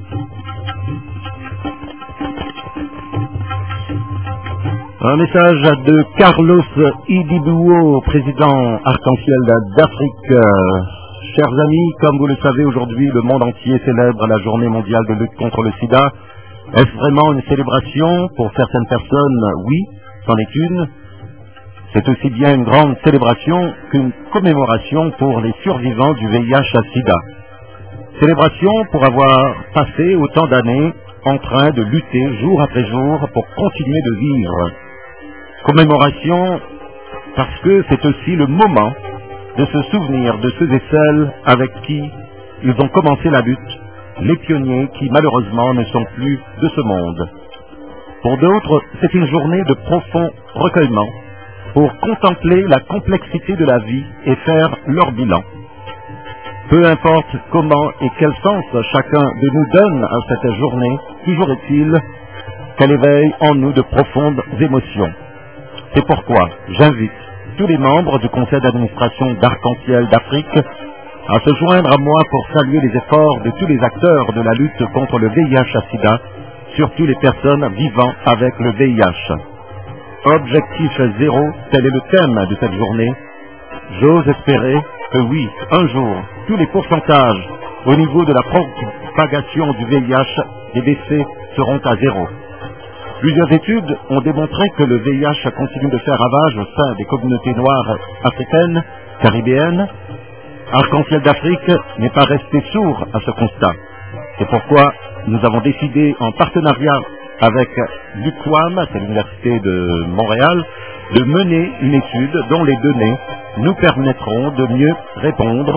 Un message de Carlos Idibuo, président Arc-en-Ciel d'Afrique. Chers amis, comme vous le savez, aujourd'hui, le monde entier célèbre la journée mondiale de lutte contre le sida. Est-ce vraiment une célébration? Pour certaines personnes, oui, c'en est une. C'est aussi bien une grande célébration qu'une commémoration pour les survivants du VIH-Sida. Célébration pour avoir passé autant d'années en train de lutter jour après jour pour continuer de vivre. Commémoration parce que c'est aussi le moment de se souvenir de ceux et celles avec qui ils ont commencé la lutte, les pionniers qui malheureusement ne sont plus de ce monde. Pour d'autres, c'est une journée de profond recueillement pour contempler la complexité de la vie et faire leur bilan. Peu importe comment et quel sens chacun de nous donne à cette journée, toujours est-il qu'elle éveille en nous de profondes émotions. C'est pourquoi j'invite tous les membres du conseil d'administration d'Arc-en-Ciel d'Afrique à se joindre à moi pour saluer les efforts de tous les acteurs de la lutte contre le VIH-Sida, surtout les personnes vivant avec le VIH. Objectif zéro, tel est le thème de cette journée. J'ose espérer que oui, un jour, tous les pourcentages au niveau de la propagation du VIH, des décès seront à zéro. Plusieurs études ont démontré que le VIH continue de faire ravage au sein des communautés noires africaines, caribéennes. Arc-en-Ciel d'Afrique n'est pas resté sourd à ce constat. C'est pourquoi nous avons décidé, en partenariat avec l'UQAM, c'est l'Université de Montréal, de mener une étude dont les données nous permettront de mieux répondre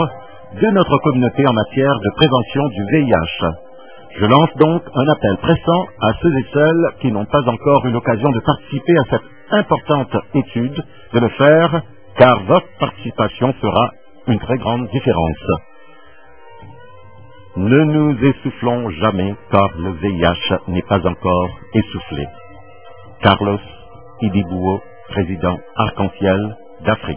de notre communauté en matière de prévention du VIH. Je lance donc un appel pressant à ceux et celles qui n'ont pas encore eu l'occasion de participer à cette importante étude, de le faire, car votre participation fera une très grande différence. Ne nous essoufflons jamais, car le VIH n'est pas encore essoufflé. Carlos Idibouo, président Arc-en-Ciel d'Afrique.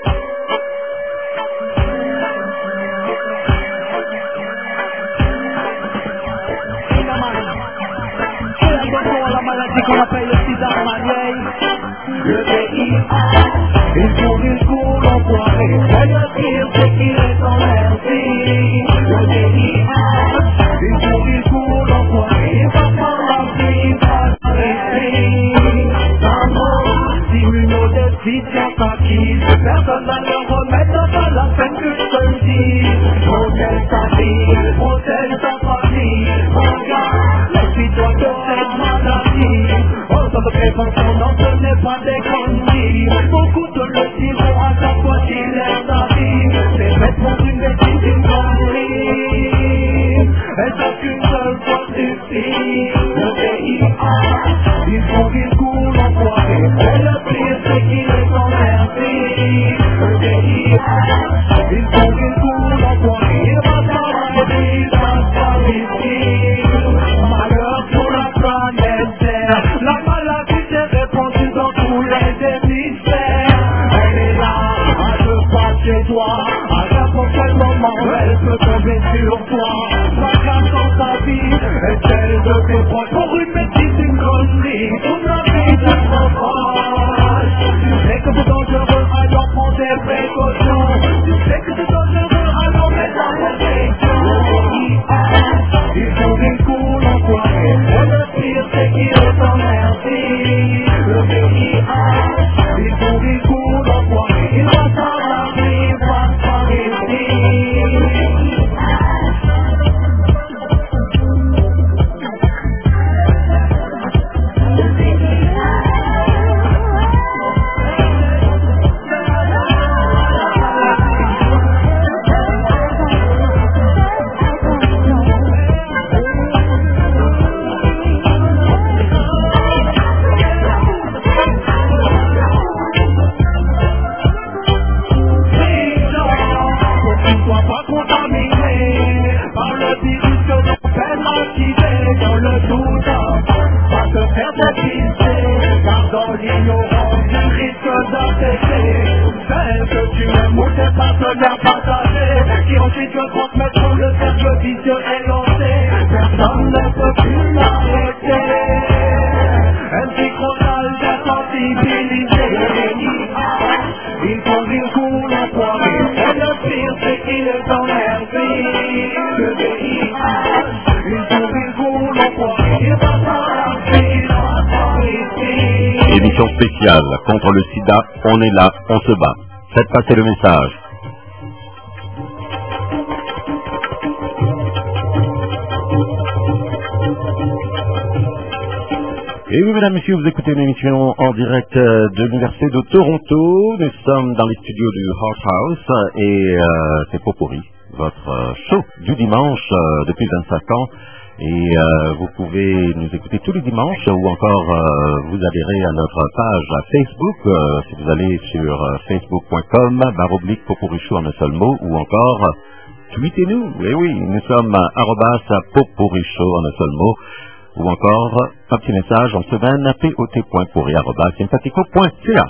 Qu'on appelle le sida en vieille. Le VIH, il court l'enfoiré. Et le pire, c'est qu'il est en merci. Le VIH, il court l'enfoiré. Il va prendre la vie, il va s'arrêter. Maman, immunodéficient acquise. Personne va le remettre dans la peine que je te le dis. Protège ta vie, protège ta famille. Regarde, méfie-toi de cette maladie. De prévention, non, ce n'est pas des conneries. Beaucoup te le diront à chaque fois qu'il est ta vie. C'est bête pour une bêtise, une connerie. Et ça qu'une seule fois suffit. Le VIH, il court l'enfoiré. Et le pire, c'est qu'il est en merci. Le VIH, il court l'enfoiré. Il va s'arrêter, il va s'arrêter. Malheur pour la planète Terre. La maladie s'est répandue dans tous les hémisphères. Elle est là, à deux pas chez toi. À n'importe quel moment, elle peut tomber sur toi. Fracassant ta vie et celle de tes proches. Pour une bêtise, une connerie, toute la vie de ton proche. Tu sais que c'est dangereux, alors prends des précautions. Tu sais que c'est dangereux, alors mets ta protection. Il court l'enfoiré. Et le pire, c'est qu'il est en merci. Le VIH, il court l'enfoiré. Il va s'arrêter, il va s'arrêter. Dans le doute, va te faire dépister, car dans l'ignorance, tu risques d'affecter celle que tu aimes ou tes partenaires partagés, qui ensuite te transmettront le cercle vicieux et lancé. Personne ne peut plus l'arrêter. Un psychronal désensibilisé. Il court l'enfoiré. Et le pire, c'est qu'il est en merci. Le VIH. Émission spéciale contre le sida, on est là, on se bat. Faites passer le message. Et oui, mesdames, messieurs, vous écoutez une émission en direct de l'Université de Toronto. Nous sommes dans les studios du Hot House et c'est Popori, votre show du dimanche depuis 25 ans. Et vous pouvez nous écouter tous les dimanches ou encore vous adhérer à notre page Facebook si vous allez sur facebook.com/Poporichou en un seul mot ou encore tweetez-nous. Et oui, nous sommes @Poporichou en un seul mot ou encore un petit message en semaine pot.pourri@sympathico.ca.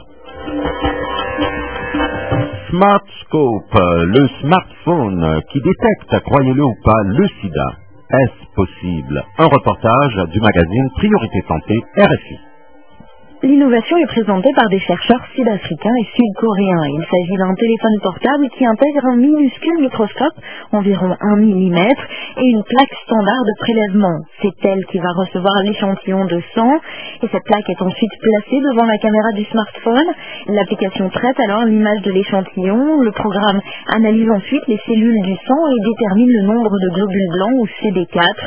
SmartScope, le smartphone qui détecte, croyez-le ou pas, le sida. Est-ce possible? Un reportage du magazine Priorité Santé RFI. L'innovation est présentée par des chercheurs sud-africains et sud-coréens. Il s'agit d'un téléphone portable qui intègre un minuscule microscope, environ 1 mm, et une plaque standard de prélèvement. C'est elle qui va recevoir l'échantillon de sang, et cette plaque est ensuite placée devant la caméra du smartphone. L'application traite alors l'image de l'échantillon, le programme analyse ensuite les cellules du sang et détermine le nombre de globules blancs ou CD4.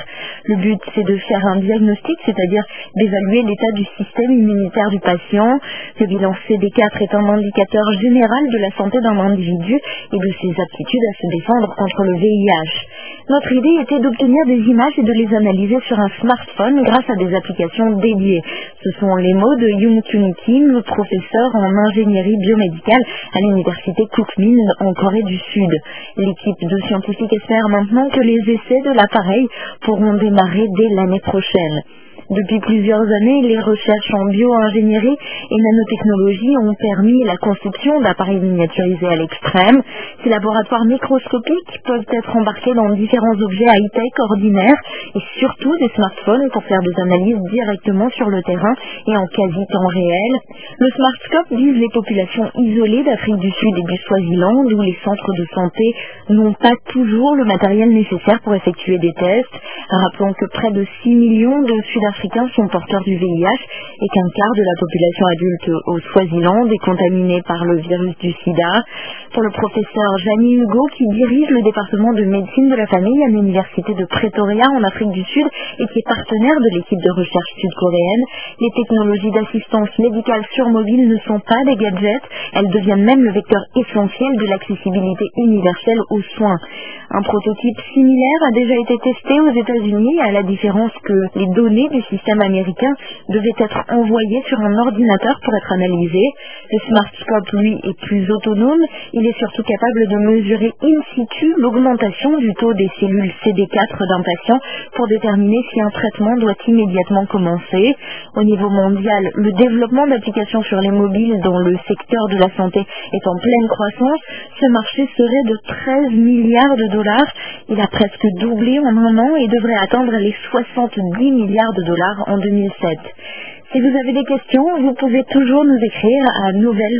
Le but, c'est de faire un diagnostic, c'est-à-dire d'évaluer l'état du système immunitaire du patient. Le bilan CD4 est un indicateur général de la santé d'un individu et de ses aptitudes à se défendre contre le VIH. Notre idée était d'obtenir des images et de les analyser sur un smartphone grâce à des applications dédiées. Ce sont les mots de Young Kyun Kim, professeur en ingénierie biomédicale à l'université Kookmin en Corée du Sud. L'équipe de scientifiques espère maintenant que les essais de l'appareil pourront démarrer dès l'année prochaine. Depuis plusieurs années, les recherches en bio-ingénierie et nanotechnologie ont permis la conception d'appareils miniaturisés à l'extrême. Ces laboratoires microscopiques peuvent être embarqués dans différents objets high-tech ordinaires et surtout des smartphones pour faire des analyses directement sur le terrain et en quasi-temps réel. Le SmartScope vise les populations isolées d'Afrique du Sud et du Swaziland où les centres de santé n'ont pas toujours le matériel nécessaire pour effectuer des tests. Rappelons que près de 6 millions de Sud-Africains sont porteurs du VIH et qu'un quart de la population adulte au Swaziland est contaminée par le virus du sida. Pour le professeur Jani Hugo, qui dirige le département de médecine de la famille à l'université de Pretoria en Afrique du Sud et qui est partenaire de l'équipe de recherche sud-coréenne, les technologies d'assistance médicale sur mobile ne sont pas des gadgets, elles deviennent même le vecteur essentiel de l'accessibilité universelle aux soins. Un prototype similaire a déjà été testé aux États-Unis, à la différence que les données du système américain devaient être envoyées sur un ordinateur pour être analysées. Le SmartScope, lui, est plus autonome. Il est surtout capable de mesurer in situ l'augmentation du taux des cellules CD4 d'un patient pour déterminer si un traitement doit immédiatement commencer. Au niveau mondial, le développement d'applications sur les mobiles dans le secteur de la santé est en pleine croissance. Ce marché serait de 13 milliards de dollars. Il a presque doublé en un an et devrait atteindre les 70 milliards de dollars en 2007. Si vous avez des questions, vous pouvez toujours nous écrire à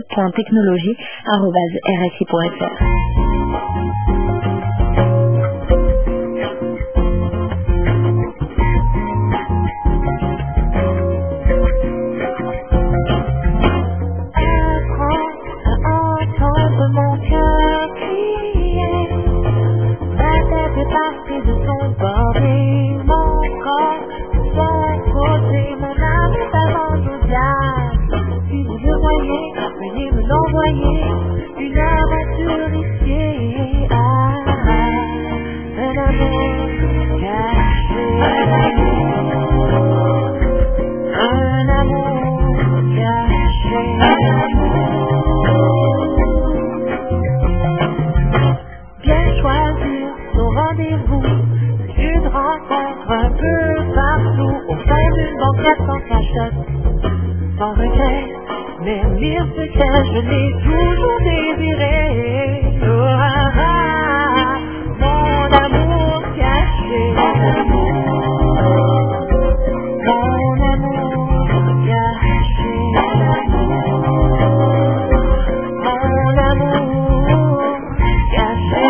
nouvelle.technologie@rfi.fr. Parti de son bordé, mon corps, son côté, mon âme est tellement enthousiaste. Si vous le voyez, veuillez me l'envoyer, une aventure ici. Un amour caché, un amour caché, bien choisir nos rendez-vous, lieu de rencontre un peu partout, au sein d'une banquette sans cachette, sans regret, mais mille secrets, je l'ai toujours désiré. Oh, mon amour caché, mon amour caché, mon amour caché.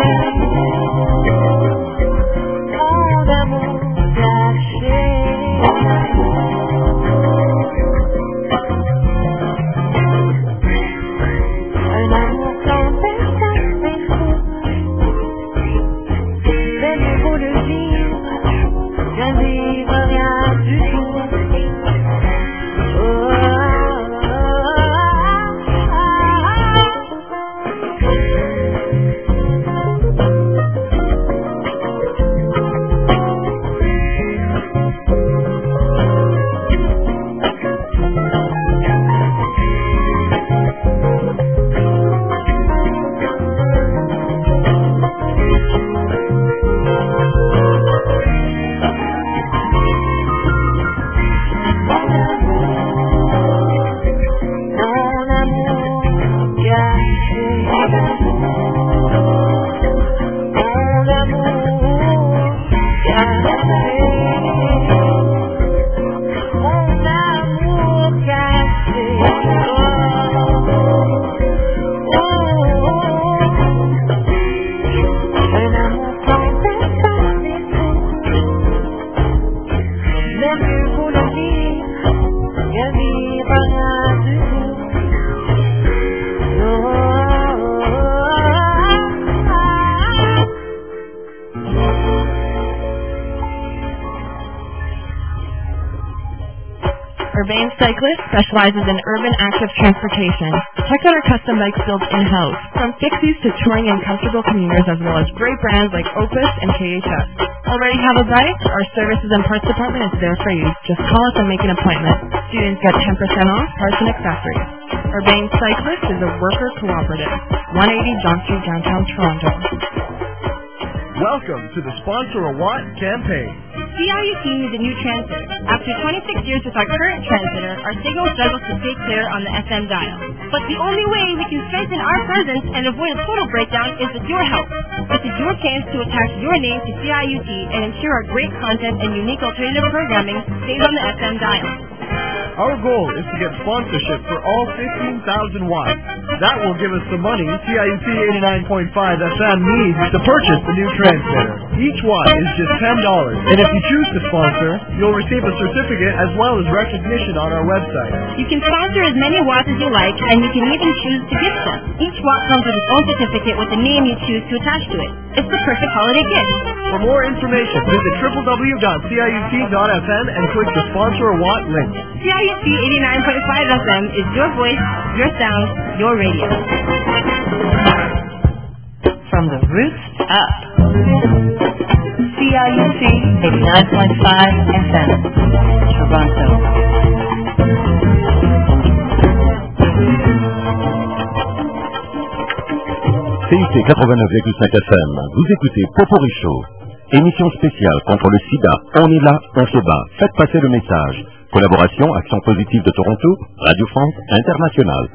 Urbane Cyclist specializes in urban active transportation. Check out our custom bikes built in-house, from fixies to touring and comfortable commuters, as well as great brands like Opus and KHS. Already have a bike? Our services and parts department is there for you. Just call us and make an appointment. Students get 10% off parts and accessories. Urbane Cyclist is a worker cooperative. 180 John Street, downtown Toronto. Welcome to the Sponsor a Watt campaign. CIUT needs a new transitter. After 26 years with our current transitter, our signal struggles to stay clear on the FM dial. But the only way we can strengthen our presence and avoid a total breakdown is with your help. This is your chance to attach your name to CIUT and ensure our great content and unique alternative programming stays on the FM dial. Our goal is to get sponsorship for all 15,000 watts. That will give us the money CIUT 89.5 FM needs to purchase the new transmitter. Each watt is just $10, and if you choose to sponsor, you'll receive a certificate as well as recognition on our website. You can sponsor as many watts as you like, and you can even choose to gift them. Each watt comes with its own certificate with the name you choose to attach to it. It's the perfect holiday gift. For more information, visit www.ciut.fm and click the Sponsor a Watt link. CIUT 89.5 FM is your voice, your sound, your radio. From the roots up. CIUT 89.5 FM, Toronto. CIUT 89,5 FM, vous écoutez Popori Show. Émission spéciale contre le sida. On est là, on se bat. Faites passer le message. Collaboration Action Positive de Toronto, Radio France Internationale.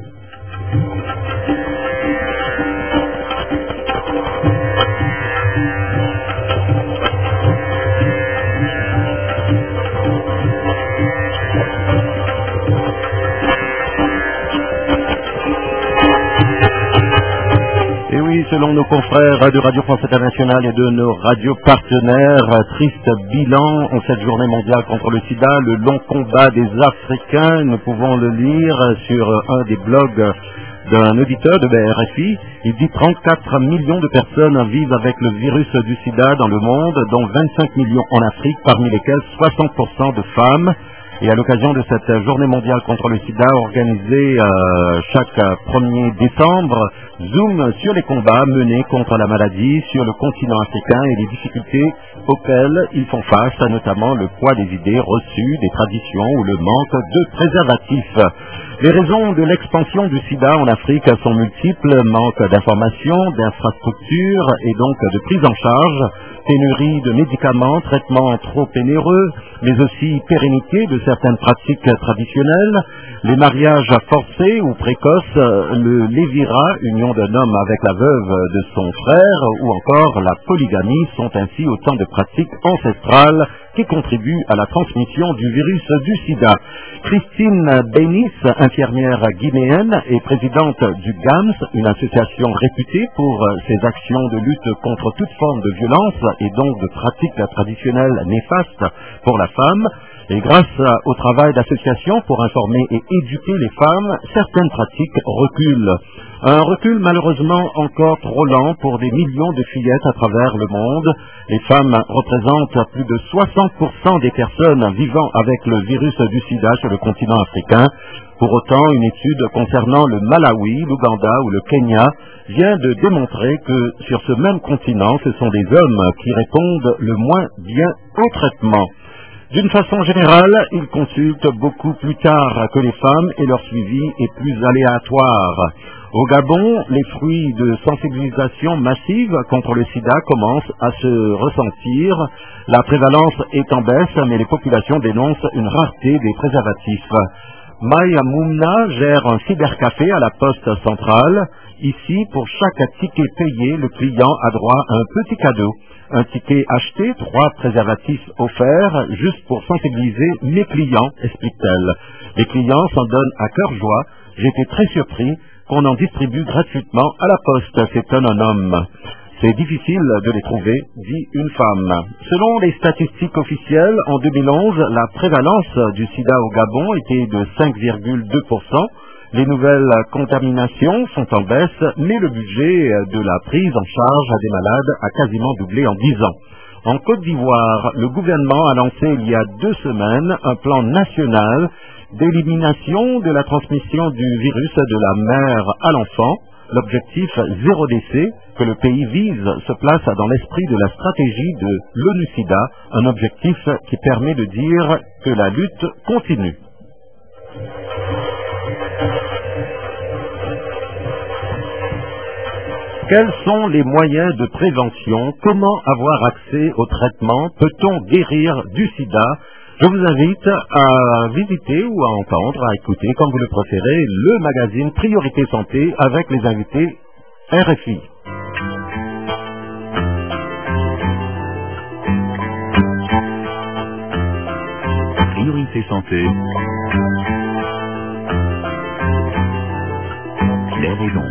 Et oui, selon nos confrères de Radio France Internationale et de nos radios partenaires, triste bilan en cette journée mondiale contre le sida, le long combat des Africains, nous pouvons le lire sur un des blogs d'un auditeur de BRFI. Il dit 34 millions de personnes vivent avec le virus du sida dans le monde, dont 25 millions en Afrique, parmi lesquels 60% de femmes. Et à l'occasion de cette journée mondiale contre le sida organisée chaque 1er décembre, zoom sur les combats menés contre la maladie sur le continent africain et les difficultés auxquelles ils font face, notamment le poids des idées reçues, des traditions ou le manque de préservatifs. Les raisons de l'expansion du sida en Afrique sont multiples: manque d'informations, d'infrastructures et donc de prise en charge, pénurie de médicaments, traitements trop onéreux, mais aussi pérennité de certaines pratiques traditionnelles, les mariages forcés ou précoces, le lévira, union d'un homme avec la veuve de son frère, ou encore la polygamie sont ainsi autant de pratiques ancestrales qui contribuent à la transmission du virus du sida. Christine Bénis, infirmière guinéenne et présidente du GAMS, une association réputée pour ses actions de lutte contre toute forme de violence et donc de pratiques traditionnelles néfastes pour la femme. Et grâce au travail d'association pour informer et éduquer les femmes, certaines pratiques reculent. Un recul malheureusement encore trop lent pour des millions de fillettes à travers le monde. Les femmes représentent plus de 60% des personnes vivant avec le virus du sida sur le continent africain. Pour autant, une étude concernant le Malawi, l'Ouganda ou le Kenya vient de démontrer que sur ce même continent, ce sont des hommes qui répondent le moins bien au traitement. D'une façon générale, ils consultent beaucoup plus tard que les femmes et leur suivi est plus aléatoire. Au Gabon, les fruits de sensibilisation massive contre le sida commencent à se ressentir. La prévalence est en baisse, mais les populations dénoncent une rareté des préservatifs. Maya Moumna gère un cybercafé à la poste centrale. Ici, pour chaque ticket payé, le client a droit à un petit cadeau. Un ticket acheté, 3 préservatifs offerts, juste pour sensibiliser mes clients, explique-t-elle. Les clients s'en donnent à cœur joie. J'étais très surpris qu'on en distribue gratuitement à la poste, s'étonne un homme. C'est difficile de les trouver, dit une femme. Selon les statistiques officielles, en 2011, la prévalence du sida au Gabon était de 5,2%. Les nouvelles contaminations sont en baisse, mais le budget de la prise en charge des malades a quasiment doublé en 10 ans. En Côte d'Ivoire, le gouvernement a lancé il y a 2 semaines un plan national d'élimination de la transmission du virus de la mère à l'enfant. L'objectif zéro décès que le pays vise se place dans l'esprit de la stratégie de l'ONU-SIDA, un objectif qui permet de dire que la lutte continue. Quels sont les moyens de prévention? Comment avoir accès au traitement? Peut-on guérir du sida? Je vous invite à visiter ou à entendre, à écouter, comme vous le préférez, le magazine Priorité Santé avec les invités RFI. Priorité Santé. Les raisons.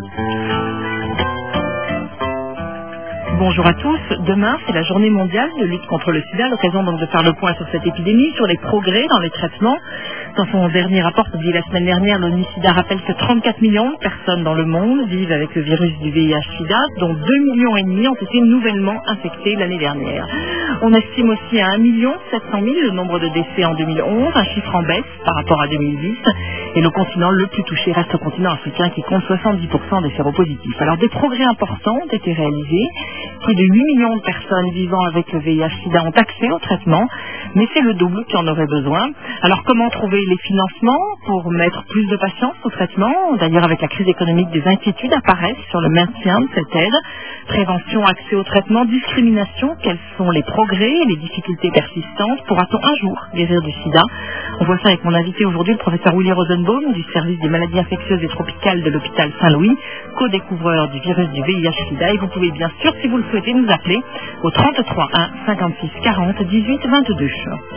Bonjour à tous. Demain, c'est la journée mondiale de lutte contre le sida, l'occasion donc de faire le point sur cette épidémie, sur les progrès dans les traitements. Dans son dernier rapport publié la semaine dernière, l'ONU-SIDA rappelle que 34 millions de personnes dans le monde vivent avec le virus du VIH-SIDA, dont 2,5 millions ont été nouvellement infectés l'année dernière. On estime aussi à 1 700 000 le nombre de décès en 2011, un chiffre en baisse par rapport à 2010. Et le continent le plus touché reste le continent africain qui compte 70% des séropositifs. Alors des progrès importants ont été réalisés. Plus de 8 millions de personnes vivant avec le VIH-SIDA ont accès au traitement, mais c'est le double qui en aurait besoin. Alors comment trouver les financements pour mettre plus de patients au traitement? D'ailleurs, avec la crise économique, des inquiétudes apparaissent sur le maintien de cette aide. Prévention, accès au traitement, discrimination, quels sont les progrès et les difficultés persistantes? Pourra-t-on un jour guérir du sida? On voit ça avec mon invité aujourd'hui, le professeur Willy Rosenbaum du service des maladies infectieuses et tropicales de l'hôpital Saint-Louis, co-découvreur du virus du VIH-SIDA. Et vous pouvez bien sûr, si vous le souhaitez, nous appeler au 33 1 56 40 18 22.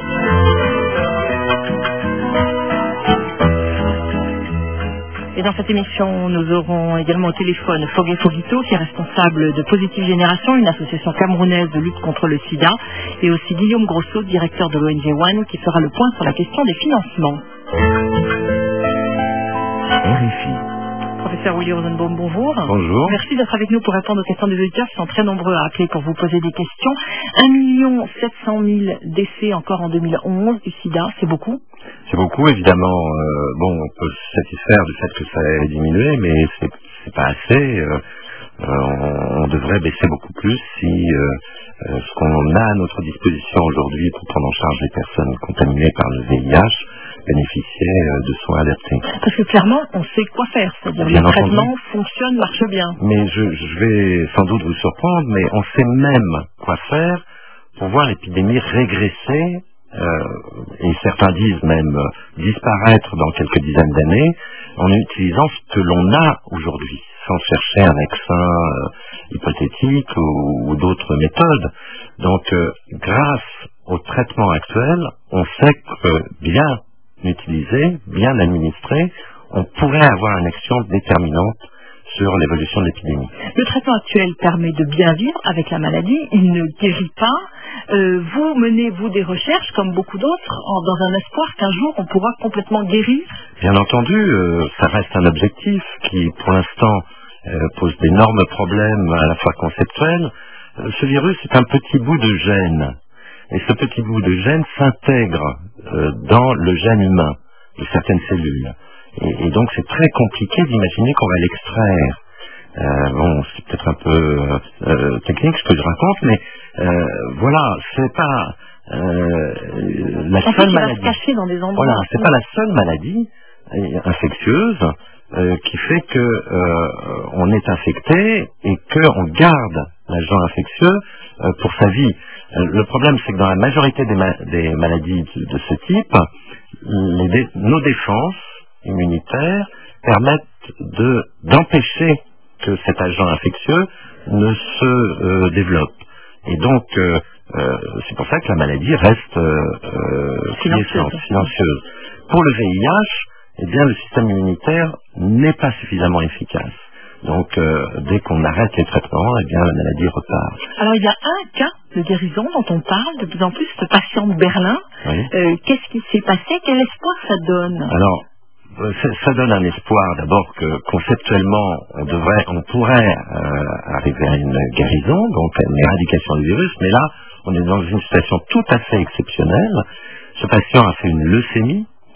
Et dans cette émission, nous aurons également au téléphone Fogué Foguito, qui est responsable de Positive Génération, une association camerounaise de lutte contre le sida, et aussi Guillaume Grosso, directeur de l'ONG One, qui fera le point sur la question des financements. RFI. Professeur Willy Rosenbaum, bonjour. Bonjour. Merci d'être avec nous pour répondre aux questions des auditeurs qui sont très nombreux à appeler pour vous poser des questions. 1 700 000 décès encore en 2011 du sida, c'est beaucoup? C'est beaucoup, évidemment. On peut se satisfaire du fait que ça ait diminué, mais c'est pas assez. On devrait baisser beaucoup plus si ce qu'on a à notre disposition aujourd'hui pour prendre en charge les personnes contaminées par le VIH bénéficiait de soins adaptés. Parce que clairement, on sait quoi faire, c'est-à-dire le traitement fonctionne, marche bien. Mais je vais sans doute vous surprendre, mais on sait même quoi faire pour voir l'épidémie régresser, et certains disent même disparaître dans quelques dizaines d'années, en utilisant ce que l'on a aujourd'hui, sans chercher un vaccin hypothétique ou d'autres méthodes. Donc, grâce au traitement actuel, on sait que bien utilisé, bien administré, on pourrait avoir une action déterminante sur l'évolution de l'épidémie. Le traitement actuel permet de bien vivre avec la maladie, il ne guérit pas. Vous menez, vous, des recherches, comme beaucoup d'autres, dans un espoir qu'un jour on pourra complètement guérir? Bien entendu, ça reste un objectif qui, pour l'instant, pose d'énormes problèmes à la fois conceptuels. Ce virus est un petit bout de gène. Et ce petit bout de gène s'intègre dans le gène humain de certaines cellules. Et donc c'est très compliqué d'imaginer qu'on va l'extraire. C'est peut-être un peu technique ce que je raconte, mais voilà, c'est pas la seule maladie. Va se cacher dans des endroits. Voilà, c'est pas la seule maladie infectieuse qui fait que on est infecté et qu'on garde l'agent infectieux pour sa vie. Le problème, c'est que dans la majorité des maladies de ce type, nos défenses immunitaires permettent d'empêcher que cet agent infectieux ne se développe. Et donc, c'est pour ça que la maladie reste silencieuse. Pour le VIH, eh bien, le système immunitaire n'est pas suffisamment efficace. Donc, dès qu'on arrête les traitements, eh bien, la maladie repart. Alors, il y a un cas de guérison dont on parle de plus en plus, ce patient de Berlin. Oui. Qu'est-ce qui s'est passé? Quel espoir ça donne? Alors, ça donne un espoir, d'abord, que conceptuellement, on pourrait arriver à une guérison, donc à une éradication du virus, mais là, on est dans une situation tout à fait exceptionnelle. Ce patient a fait une leucémie.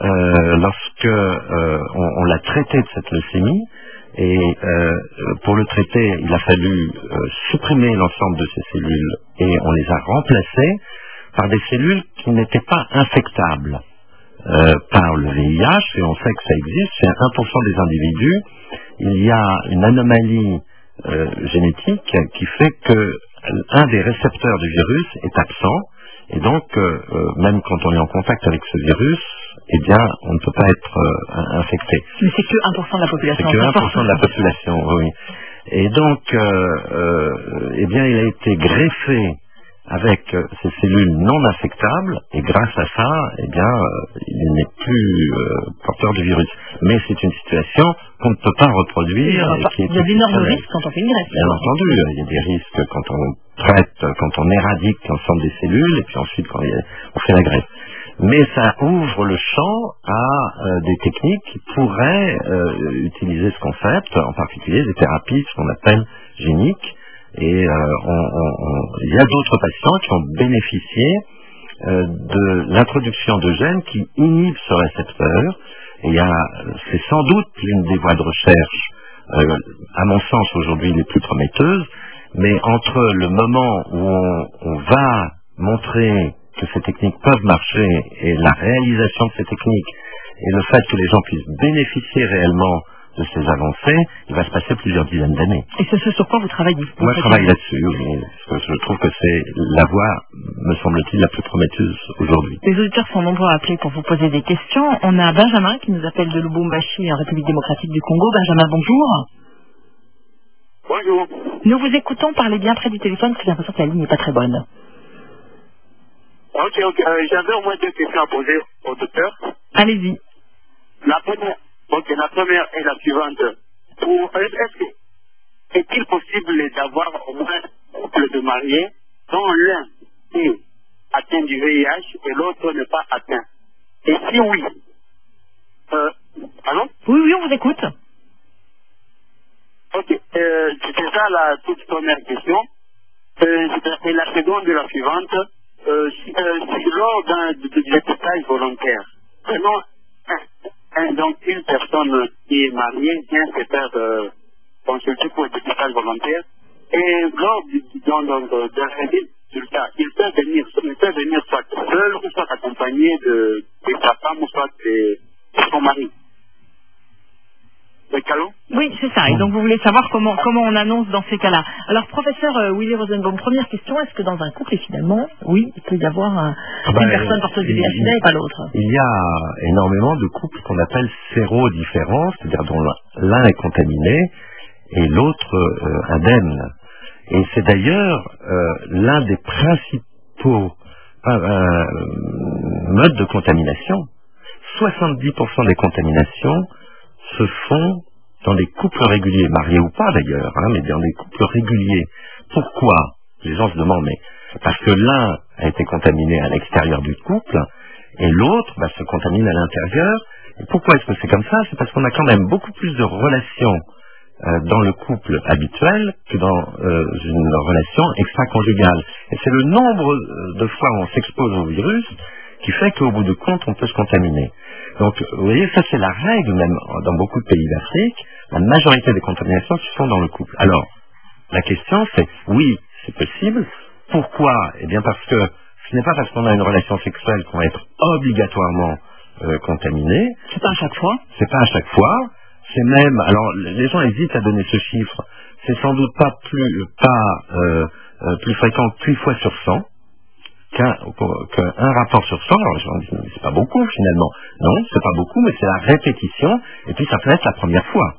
lorsque on l'a traité de cette leucémie. Et pour le traiter, il a fallu supprimer l'ensemble de ces cellules et on les a remplacées par des cellules qui n'étaient pas infectables par le VIH, et on sait que ça existe, chez 1% des individus, il y a une anomalie génétique qui fait que un des récepteurs du virus est absent, et donc même quand on est en contact avec ce virus, eh bien, on ne peut pas être infecté. Mais c'est que 1% de la population. C'est que 1% de la population, oui. Et donc, eh bien, il a été greffé avec ces cellules non infectables, et grâce à ça, eh bien, il n'est plus porteur du virus. Mais c'est une situation qu'on ne peut pas reproduire. Il y a d'énormes risques quand on fait une greffe. Bien entendu, il y a des risques quand on traite, quand on éradique l'ensemble des cellules, et puis ensuite quand on fait la greffe. Mais ça ouvre le champ à des techniques qui pourraient utiliser ce concept, en particulier des thérapies, ce qu'on appelle géniques. Et il y a d'autres patients qui ont bénéficié de l'introduction de gènes qui inhibent ce récepteur. Et c'est sans doute l'une des voies de recherche, à mon sens aujourd'hui les plus prometteuses. Mais entre le moment où on va montrer que ces techniques peuvent marcher et la réalisation de ces techniques et le fait que les gens puissent bénéficier réellement de ces avancées, il va se passer plusieurs dizaines d'années. Et c'est ce sur quoi vous travaillez? Moi, je travaille là-dessus, oui, parce que je trouve que c'est la voie, me semble-t-il, la plus prometteuse aujourd'hui. Les auditeurs sont nombreux à appeler pour vous poser des questions. On a Benjamin qui nous appelle de Lubumbashi, en République démocratique du Congo. Benjamin, bonjour. Bonjour. Nous vous écoutons, parlez bien près du téléphone, parce que j'ai l'impression que la ligne n'est pas très bonne. Ok. J'avais au moins deux questions à poser au docteur. Allez-y. La première est la suivante. Est-il possible d'avoir au moins un couple de mariés dont l'un est atteint du VIH et l'autre n'est pas atteint? Et si oui, allô? Oui, on vous écoute. Ok, c'était ça la toute première question. Et la seconde est la suivante. Si lors d'un dépistage volontaire, donc une personne qui est mariée vient se faire consulter pour un dépistage volontaire, et lors d'un résultat, il peut venir soit seul ou soit accompagné de sa femme ou soit de son mari. Oui, c'est ça. Et donc vous voulez savoir comment on annonce dans ces cas-là. Alors, professeur Willy Rosenbaum, première question, est-ce que dans un couple, finalement, oui, il peut y avoir une personne porteuse du VIH et pas l'autre? Il y a énormément de couples qu'on appelle séro-différents, c'est-à-dire dont l'un est contaminé et l'autre indemne. Et c'est d'ailleurs l'un des principaux modes de contamination. 70% des contaminations se font dans des couples réguliers, mariés ou pas d'ailleurs, mais dans des couples réguliers. Pourquoi? Les gens se demandent, mais parce que l'un a été contaminé à l'extérieur du couple et l'autre se contamine à l'intérieur. Et pourquoi est-ce que c'est comme ça? C'est parce qu'on a quand même beaucoup plus de relations dans le couple habituel que dans une relation extra-conjugale. Et c'est le nombre de fois où on s'expose au virus qui fait qu'au bout de compte, on peut se contaminer. Donc, vous voyez, ça c'est la règle même dans beaucoup de pays d'Afrique. La majorité des contaminations se font dans le couple. Alors, la question c'est, oui, c'est possible. Pourquoi? Eh bien parce que ce n'est pas parce qu'on a une relation sexuelle qu'on va être obligatoirement contaminé. C'est pas à chaque fois. C'est pas à chaque fois. C'est même, alors les gens hésitent à donner ce chiffre. C'est sans doute pas plus fréquent qu'une fois sur 100. Qu'un rapport sur 100, alors les gens disent, mais c'est pas beaucoup finalement. Non, c'est pas beaucoup, mais c'est la répétition, et puis ça peut être la première fois.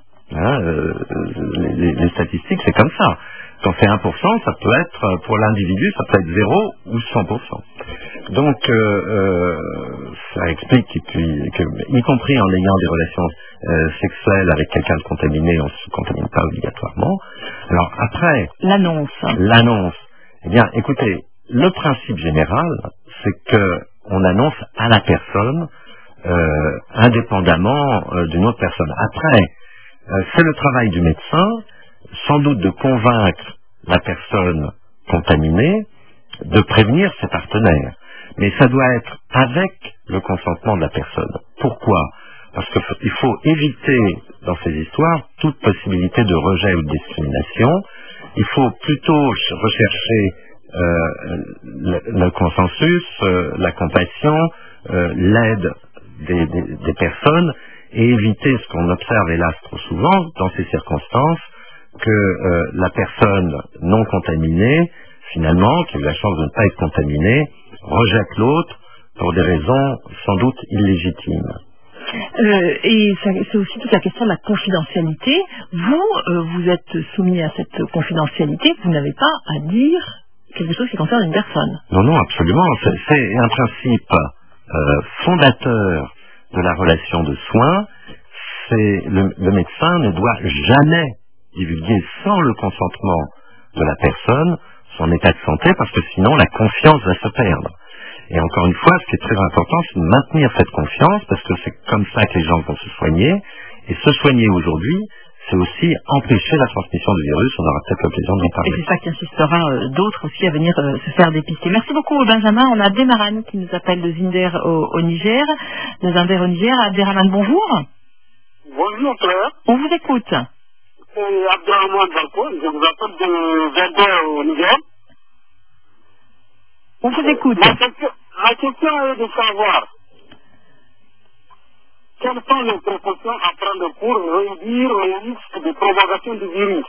Les statistiques, c'est comme ça. Quand c'est 1%, ça peut être, pour l'individu, ça peut être 0 ou 100%. Donc, ça explique que, y compris en ayant des relations sexuelles avec quelqu'un de contaminé, on ne se contamine pas obligatoirement. Alors après... L'annonce. Eh bien, écoutez, le principe général, c'est que on annonce à la personne indépendamment d'une autre personne. Après, c'est le travail du médecin, sans doute de convaincre la personne contaminée de prévenir ses partenaires. Mais ça doit être avec le consentement de la personne. Pourquoi ? Parce qu'il faut éviter dans ces histoires toute possibilité de rejet ou de discrimination. Il faut plutôt rechercher le consensus, la compassion, l'aide des personnes et éviter ce qu'on observe hélas trop souvent dans ces circonstances, que la personne non contaminée, finalement, qui a eu la chance de ne pas être contaminée, rejette l'autre pour des raisons sans doute illégitimes. Et c'est aussi toute la question de la confidentialité. Vous êtes soumis à cette confidentialité, vous n'avez pas à dire quelque chose qui concerne une personne. Non, absolument. C'est un principe fondateur de la relation de soins. Le médecin ne doit jamais divulguer sans le consentement de la personne son état de santé, parce que sinon la confiance va se perdre. Et encore une fois, ce qui est très important, c'est de maintenir cette confiance, parce que c'est comme ça que les gens vont se soigner. Et se soigner aujourd'hui, c'est aussi empêcher la transmission du virus. On aura peut-être l'occasion d'en parler. Et c'est ça qui insistera d'autres aussi à venir se faire dépister. Merci beaucoup Benjamin. On a Abderrahmane qui nous appelle de Zinder au Niger. De Zinder au Niger. Abderrahmane, bonjour. Bonjour Claire. On vous écoute. C'est Abderrahmane Barco. Je vous appelle de Zinder au Niger. On vous écoute. Ma question est de savoir quelles sont les précautions à prendre pour réduire le risque de propagation du virus.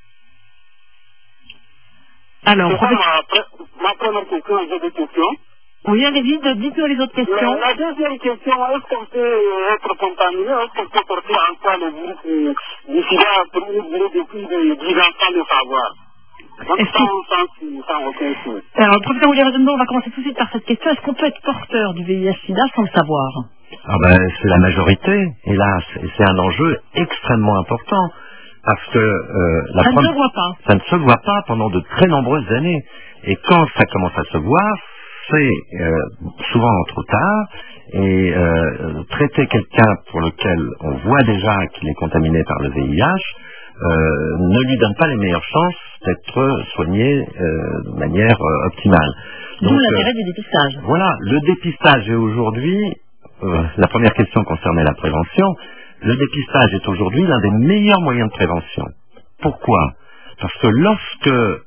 Alors, ma première question, j'ai deux questions. Oui, allez-y, dites-nous les autres questions. La deuxième question, est-ce qu'on peut être contaminé, est-ce qu'on peut porter en soi le virus du sida pour une durée de plus de 10 ans sans le savoir? Donc, sans aucun signe. Alors, le professeur Willy Rosenbaum, on va commencer tout de suite par cette question. Est-ce qu'on peut être porteur du VIH-Sida sans le savoir? C'est la majorité, hélas, et c'est un enjeu extrêmement important, parce que ça ne se voit pas. Ça ne se voit pas pendant de très nombreuses années. Et quand ça commence à se voir, c'est souvent trop tard, et traiter quelqu'un pour lequel on voit déjà qu'il est contaminé par le VIH ne lui donne pas les meilleures chances d'être soigné de manière optimale. D'où l'intérêt du dépistage. Voilà, le dépistage est aujourd'hui, la première question concernait la prévention, le dépistage est aujourd'hui l'un des meilleurs moyens de prévention. Pourquoi? Parce que lorsque,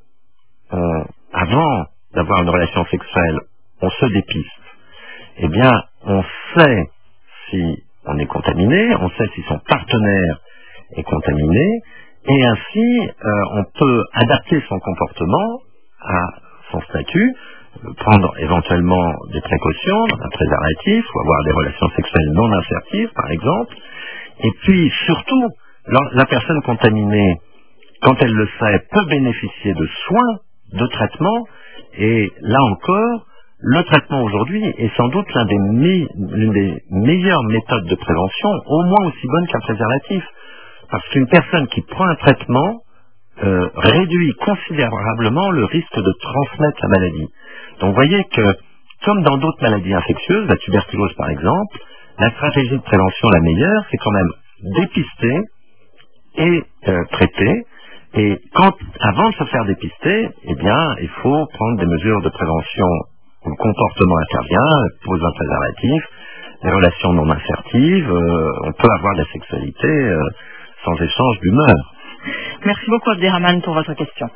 avant d'avoir une relation sexuelle, on se dépiste, eh bien, on sait si on est contaminé, on sait si son partenaire est contaminé, et ainsi, on peut adapter son comportement à son statut, prendre éventuellement des précautions, un préservatif, ou avoir des relations sexuelles non insertives, par exemple. Et puis, surtout, la personne contaminée, quand elle le sait, peut bénéficier de soins, de traitements, et là encore, le traitement aujourd'hui est sans doute l'une des meilleures méthodes de prévention, au moins aussi bonne qu'un préservatif. Parce qu'une personne qui prend un traitement réduit considérablement le risque de transmettre la maladie. Donc vous voyez que, comme dans d'autres maladies infectieuses, la tuberculose par exemple, la stratégie de prévention la meilleure, c'est quand même dépister et traiter. Et avant de se faire dépister, eh bien, il faut prendre des mesures de prévention où le comportement intervient, pose un préservatif, des relations non assertives, on peut avoir de la sexualité sans échange d'humeur. Merci beaucoup Abderrahmane pour votre question.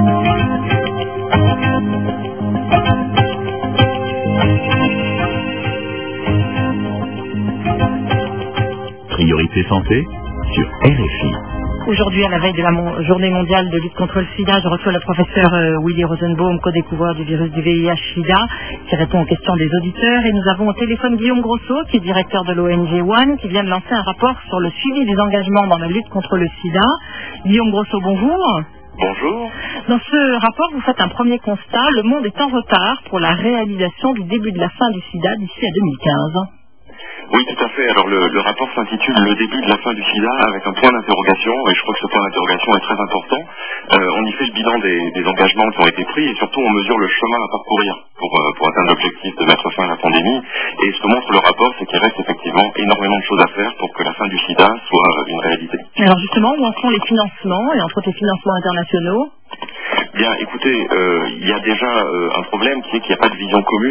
Priorité santé sur RFI. Aujourd'hui, à la veille de la journée mondiale de lutte contre le sida, je reçois le professeur Willy Rosenbaum, co-découvreur du virus du VIH-Sida, qui répond aux questions des auditeurs. Et nous avons au téléphone Guillaume Grosso, qui est directeur de l'ONG One, qui vient de lancer un rapport sur le suivi des engagements dans la lutte contre le sida. Guillaume Grosso, bonjour. Bonjour. Dans ce rapport, vous faites un premier constat. Le monde est en retard pour la réalisation du début de la fin du sida d'ici à 2015. Oui, tout à fait. Alors le rapport s'intitule « Le début de la fin du sida » avec un point d'interrogation, et je crois que ce point d'interrogation est très important. On y fait le bilan des engagements qui ont été pris, et surtout on mesure le chemin à parcourir pour atteindre l'objectif de mettre fin à la pandémie. Et ce que montre le rapport, c'est qu'il reste effectivement énormément de choses à faire pour que la fin du sida soit une réalité. Alors justement, où en sont les financements, et entre autres les financements internationaux? Bien, écoutez, il y a déjà un problème qui est qu'il n'y a pas de vision commune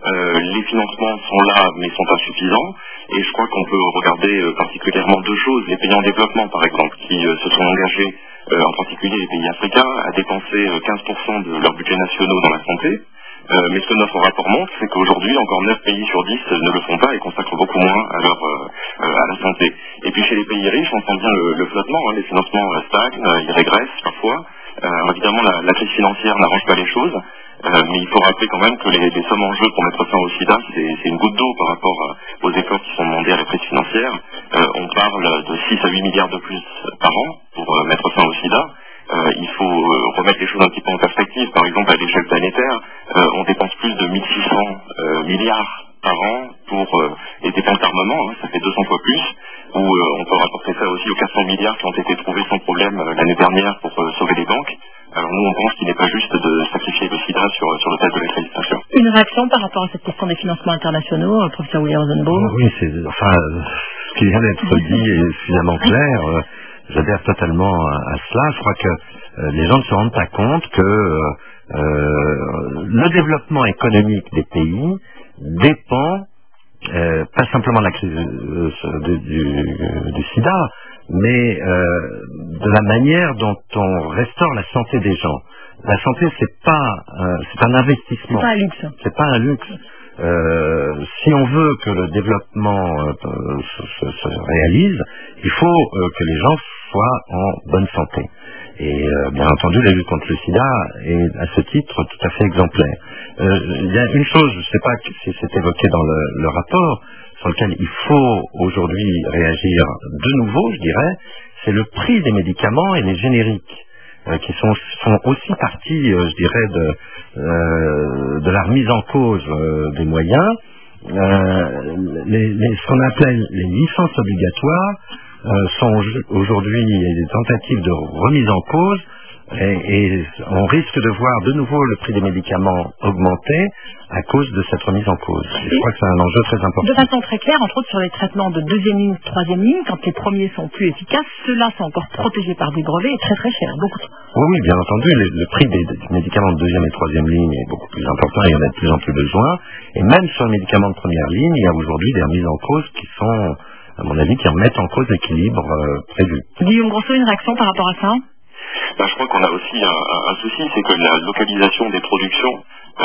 Les financements sont là, mais sont insuffisants. Et je crois qu'on peut regarder particulièrement deux choses. Les pays en développement, par exemple, qui se sont engagés, en particulier les pays africains, à dépenser 15% de leurs budgets nationaux dans la santé. Mais ce que notre rapport montre, c'est qu'aujourd'hui, encore 9 pays sur 10 ne le font pas et consacrent beaucoup moins à la santé. Et puis chez les pays riches, on sent bien le flottement, les financements stagnent, ils régressent parfois. Évidemment, la crise financière n'arrange pas les choses, mais il faut rappeler quand même que les sommes en jeu pour mettre fin au sida, c'est une goutte d'eau par rapport aux efforts qui sont demandés à la crise financière. On parle de 6 à 8 milliards de plus par an pour mettre fin au sida. Il faut remettre les choses un petit peu en perspective. Par exemple, à l'échelle planétaire, on dépense plus de 1600 milliards par an pour les dépenses d'armement, ça fait 200 fois plus, ou on peut rapporter ça aussi aux 400 milliards qui ont été trouvés sans problème l'année dernière pour sauver les banques. Alors nous, on pense qu'il n'est pas juste de sacrifier le sida sur l'autel de la crise, bien sûr. Une réaction par rapport à cette question des financements internationaux, professeur Willy Rosenbaum? Oui, ce qui vient d'être dit est suffisamment clair. J'adhère totalement à cela. Je crois que les gens ne se rendent pas compte que le développement économique des pays dépend pas simplement de la crise du sida, mais de la manière dont on restaure la santé des gens. La santé, c'est un investissement. C'est pas un luxe. C'est pas un luxe. Si on veut que le développement se réalise, il faut que les gens soient en bonne santé. Et bien entendu, la lutte contre le sida est à ce titre tout à fait exemplaire. Il y a une chose, je ne sais pas si c'est évoqué dans le rapport, sur lequel il faut aujourd'hui réagir de nouveau, je dirais, c'est le prix des médicaments et les génériques, qui font aussi partie, je dirais, de la remise en cause des moyens. Ce qu'on appelle les licences obligatoires sont aujourd'hui des tentatives de remise en cause et on risque de voir de nouveau le prix des médicaments augmenter à cause de cette remise en cause. Et je crois que c'est un enjeu très important. De façon très claire, entre autres sur les traitements de deuxième ligne, troisième ligne, quand les premiers sont plus efficaces, ceux-là sont encore protégés par des brevets et très très chers. Beaucoup trop. Oui, bien entendu, le prix des médicaments de deuxième et troisième ligne est beaucoup plus important et il y en a de plus en plus besoin. Et même sur les médicaments de première ligne, il y a aujourd'hui des remises en cause qui sont, à mon avis, qui remettent en cause l'équilibre prévu. Guillaume Grosso, une réaction par rapport à ça? Je crois qu'on a aussi un souci, c'est que la localisation des productions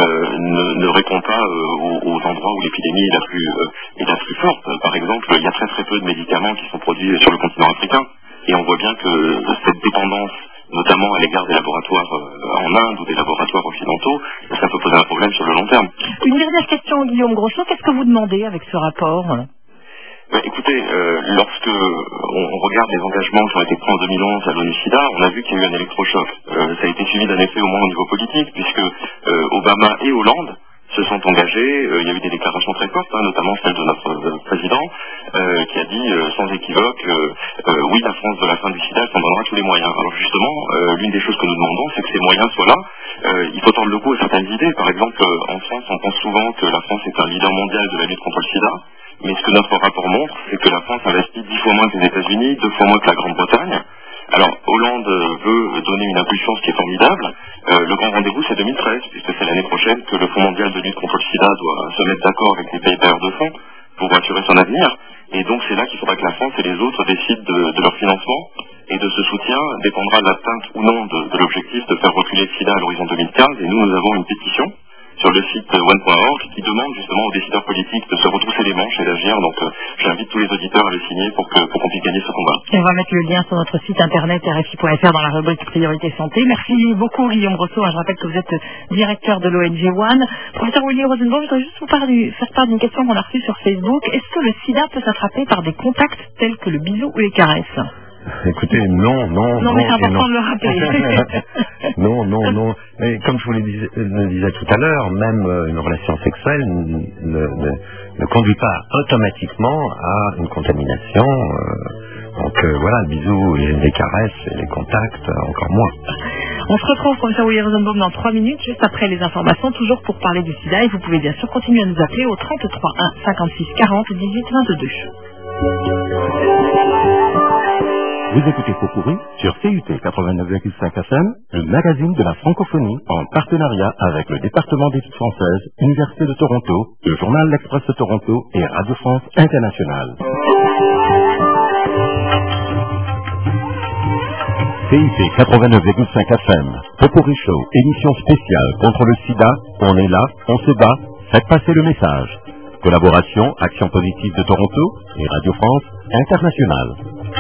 ne répond pas aux endroits où l'épidémie est la plus forte. Par exemple, il y a très très peu de médicaments qui sont produits sur le continent africain. Et on voit bien que cette dépendance, notamment à l'égard des laboratoires en Inde ou des laboratoires occidentaux, ça peut poser un problème sur le long terme. Une dernière question, Guillaume Grosso, qu'est-ce que vous demandez avec ce rapport? Écoutez, lorsque on regarde les engagements qui ont été pris en 2011 à l'ONU-SIDA, on a vu qu'il y a eu un électrochoc. Ça a été suivi d'un effet au moins au niveau politique, puisque Obama et Hollande se sont engagés. Il y a eu des déclarations très fortes, notamment celle de notre président, qui a dit sans équivoque, oui, la France de la fin du sida, elle s'en donnera tous les moyens. Alors justement, l'une des choses que nous demandons, c'est que ces moyens soient là. Il faut tendre le coup à certaines idées. Par exemple, en France, on pense souvent que la France est un leader mondial de la lutte contre le sida. Mais ce que notre rapport montre, c'est que la France investit 10 fois moins que les États-Unis, 2 fois moins que la Grande-Bretagne. Alors, Hollande veut donner une impulsion, ce qui est formidable. Le grand rendez-vous, c'est 2013, puisque c'est l'année prochaine que le Fonds mondial de lutte contre le sida doit se mettre d'accord avec les pays bailleurs de fonds pour assurer son avenir. Et donc, c'est là qu'il faudra que la France et les autres décident de leur financement. Et de ce soutien dépendra de l'atteinte ou non de l'objectif de faire reculer le sida à l'horizon 2015. Et nous avons une pétition sur le site one.org qui demande justement aux décideurs politiques de se retrousser les manches et d'agir. Donc j'invite tous les auditeurs à le signer pour qu'on puisse gagner ce combat. Et on va mettre le lien sur notre site internet rfi.fr dans la rubrique Priorité Santé. Merci beaucoup Guillaume Grosso. Je rappelle que vous êtes directeur de l'ONG One. Professeur Willy Rosenbaum, je voudrais juste vous faire part d'une question qu'on a reçue sur Facebook. Est-ce que le sida peut s'attraper par des contacts tels que le bisou ou les caresses? Écoutez, non. Non, mais c'est important de le rappeler. Non. Et comme je vous le disais tout à l'heure, même une relation sexuelle ne conduit pas automatiquement à une contamination. Donc voilà, le bisou, les caresses, les contacts, encore moins. On se retrouve, professeur Willy Rosenbaum, dans 3 minutes, juste après les informations, toujours pour parler du sida. Et vous pouvez bien sûr continuer à nous appeler au 33 1 56 40 18 22. Vous écoutez Faux sur CUT 89,5 FM, le magazine de la francophonie en partenariat avec le département d'études françaises, Université de Toronto, le journal L'Express de Toronto et Radio France Internationale. CIT 89,5 FM, Popori Show, émission spéciale contre le sida, on est là, on se bat, faites passer le message. Collaboration Action Positive de Toronto et Radio France Internationale.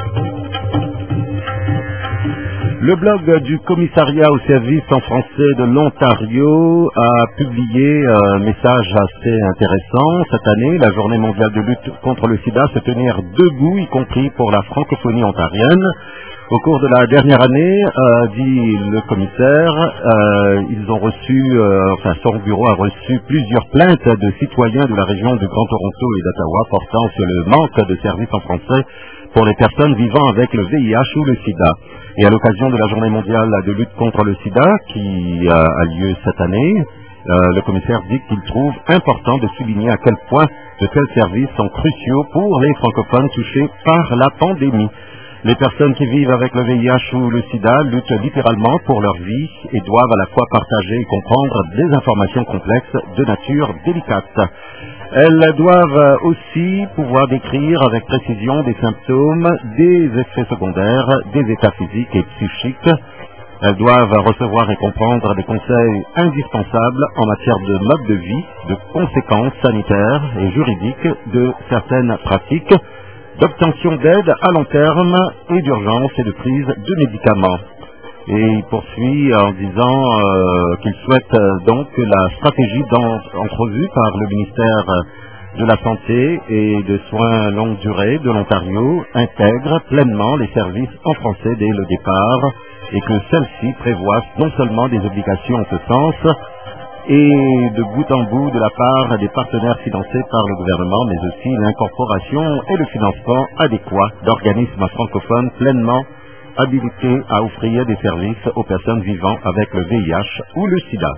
Le blog du commissariat au service en français de l'Ontario a publié un message assez intéressant. Cette année, la journée mondiale de lutte contre le sida se tenir debout, y compris pour la francophonie ontarienne. Au cours de la dernière année, dit le commissaire, ils ont reçu, son bureau a reçu plusieurs plaintes de citoyens de la région de Grand Toronto et d'Ottawa portant sur le manque de services en français pour les personnes vivant avec le VIH ou le sida. Et à l'occasion de la journée mondiale de lutte contre le sida, qui a lieu cette année, le commissaire dit qu'il trouve important de souligner à quel point de tels services sont cruciaux pour les francophones touchés par la pandémie. Les personnes qui vivent avec le VIH ou le sida luttent littéralement pour leur vie et doivent à la fois partager et comprendre des informations complexes de nature délicate. Elles doivent aussi pouvoir décrire avec précision des symptômes, des effets secondaires, des états physiques et psychiques. Elles doivent recevoir et comprendre des conseils indispensables en matière de mode de vie, de conséquences sanitaires et juridiques de certaines pratiques, d'obtention d'aide à long terme et d'urgence et de prise de médicaments. Et il poursuit en disant qu'il souhaite donc que la stratégie entrevue par le ministère de la Santé et de Soins longue durée de l'Ontario intègre pleinement les services en français dès le départ et que celle-ci prévoit non seulement des obligations en ce sens et de bout en bout de la part des partenaires financés par le gouvernement, mais aussi l'incorporation et le financement adéquat d'organismes francophones pleinement habilités à offrir des services aux personnes vivant avec le VIH ou le sida.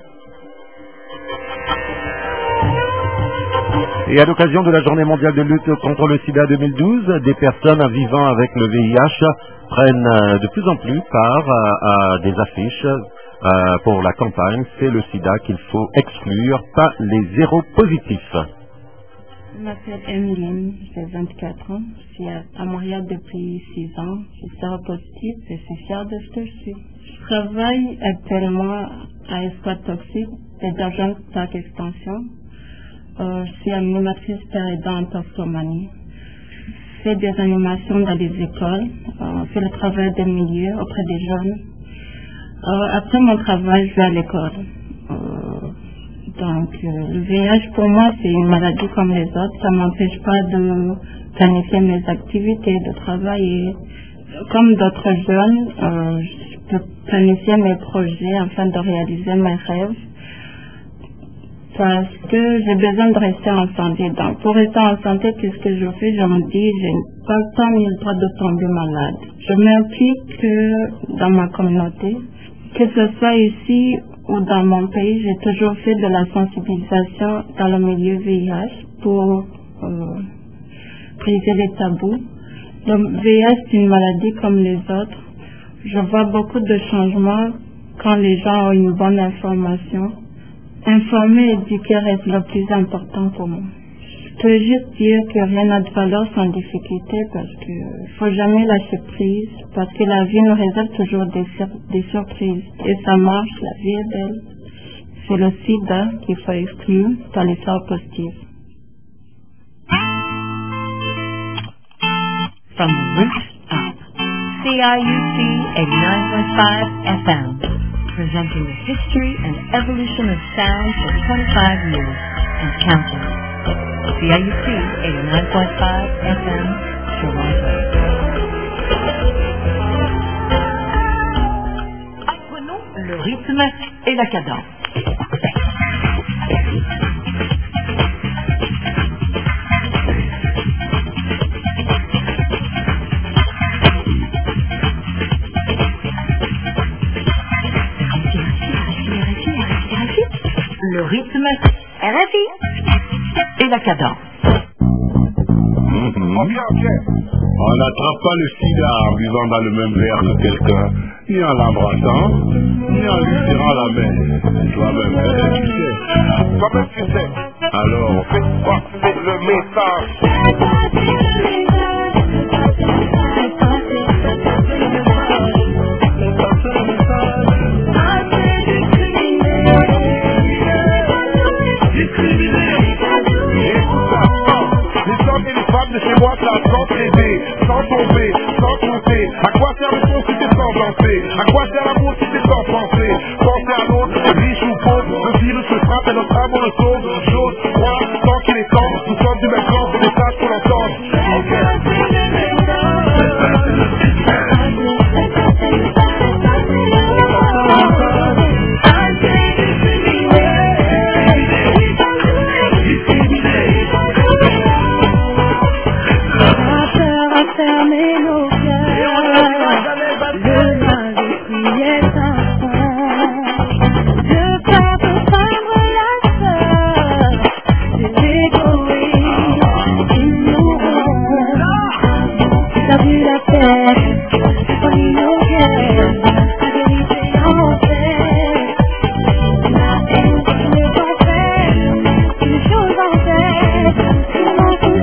Et à l'occasion de la journée mondiale de lutte contre le sida 2012, des personnes vivant avec le VIH prennent de plus en plus part à des affiches pour la campagne « C'est le sida qu'il faut exclure, pas les séropositifs ». Je m'appelle Emeline, j'ai 24 ans, je suis à Montréal depuis 6 ans, je suis séropositive et je suis fière de ce que je suis. Je travaille actuellement à Escouade Toxique et d'Agence Parc Extension. Je suis animatrice péridant en toxicomanie. Je fais des animations dans les écoles, je fais le travail des milieux auprès des jeunes. Après mon travail, je vais à l'école. Donc, le VIH pour moi, c'est une maladie comme les autres. Ça ne m'empêche pas de planifier mes activités, de travailler. Comme d'autres jeunes, je peux planifier mes projets afin de réaliser mes rêves. Parce que j'ai besoin de rester en santé. Donc, pour rester en santé, qu'est-ce que je fais? Je me dis, je n'ai pas le temps ni le droit de tomber malade. Je m'implique dans ma communauté. Que ce soit ici ou dans mon pays, j'ai toujours fait de la sensibilisation dans le milieu VIH pour briser les tabous. Le VIH, c'est une maladie comme les autres. Je vois beaucoup de changements quand les gens ont une bonne information. Informer et éduquer reste le plus important pour moi. Je peux juste dire que rien n'a de valeur sans difficulté parce qu'il ne faut jamais lâcher prise, parce que la vie nous réserve toujours des surprises. Et ça marche, la vie est belle. C'est le sida qu'il faut exclure dans les séropositifs. From the roots up, CIUT 89.5 FM, presenting the history and evolution of sound for 25 years and counting. CIUT 89.5 FM, Toronto. Apprenons le rythme et la cadence. Le rythme, RFI et la cadence. On n'attrape pas le sida en buvant dans le même verre que quelqu'un, ni en l'embrassant, ni en lui serrant la main. Toi-même, tu sais. Toi-même, tu sais. Alors, fais passer le message. De chez moi, ça sans traiter, sans tomber, sans trouver. À quoi sert le son si t'es sans danser? À quoi sert l'amour si t'es sans penser? Penser à l'autre, riche ou pauvre, le virus se frappe et notre amour le sauve. Chose, moi, tant qu'il est temps, nous sommes du même camp, des messages pour l'entendre. Fermer nos cœurs, le mal est un fond, de peur de peindre la peur, de l'égoïsme, ils nous rendent, t'as vu la terre, folie nos cœurs, la vérité en fait, la haine qui ne pas faire, une chose en tête, comment tout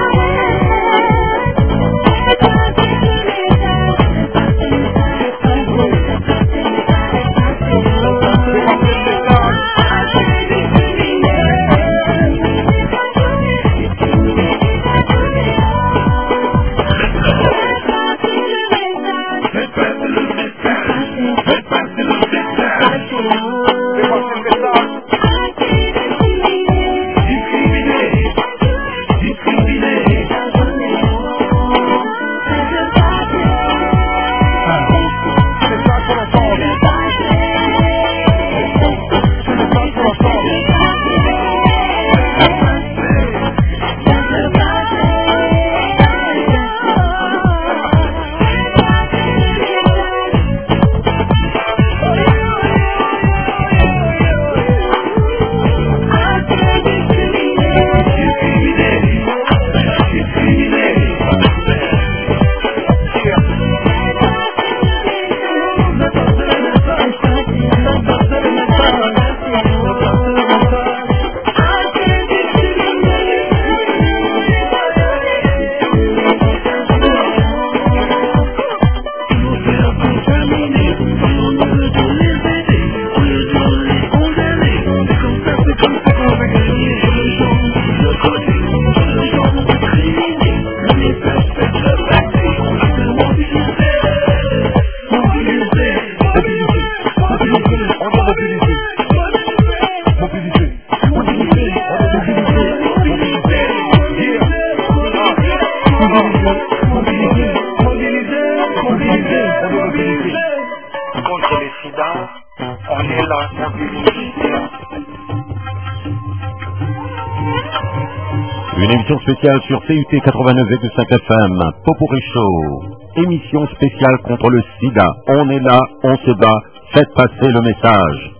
Une émission spéciale sur CUT 89,5 FM, Popurrí Show. Émission spéciale contre le sida. On est là, on se bat, faites passer le message.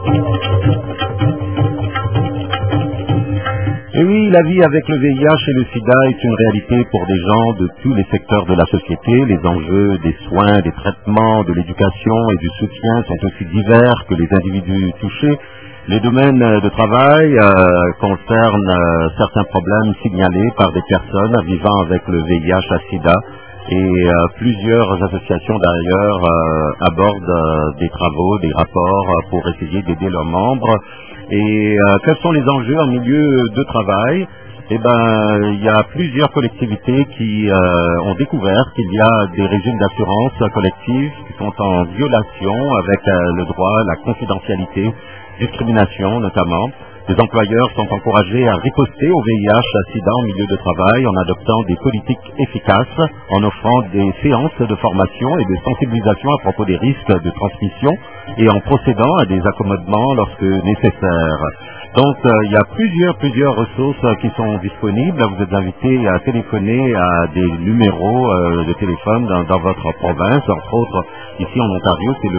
Et oui, la vie avec le VIH et le sida est une réalité pour des gens de tous les secteurs de la société. Les enjeux des soins, des traitements, de l'éducation et du soutien sont aussi divers que les individus touchés. Les domaines de travail concernent certains problèmes signalés par des personnes vivant avec le VIH-Sida et plusieurs associations d'ailleurs abordent des travaux, des rapports pour essayer d'aider leurs membres. Et quels sont les enjeux en milieu de travail? Eh ben, il y a plusieurs collectivités qui ont découvert qu'il y a des régimes d'assurance collective qui sont en violation avec le droit, la confidentialité, discrimination notamment. Les employeurs sont encouragés à riposter au VIH-Sida en milieu de travail en adoptant des politiques efficaces, en offrant des séances de formation et de sensibilisation à propos des risques de transmission et en procédant à des accommodements lorsque nécessaire. Donc il y a plusieurs ressources qui sont disponibles. Vous êtes invités à téléphoner à des numéros de téléphone dans votre province. Entre autres, ici en Ontario, c'est le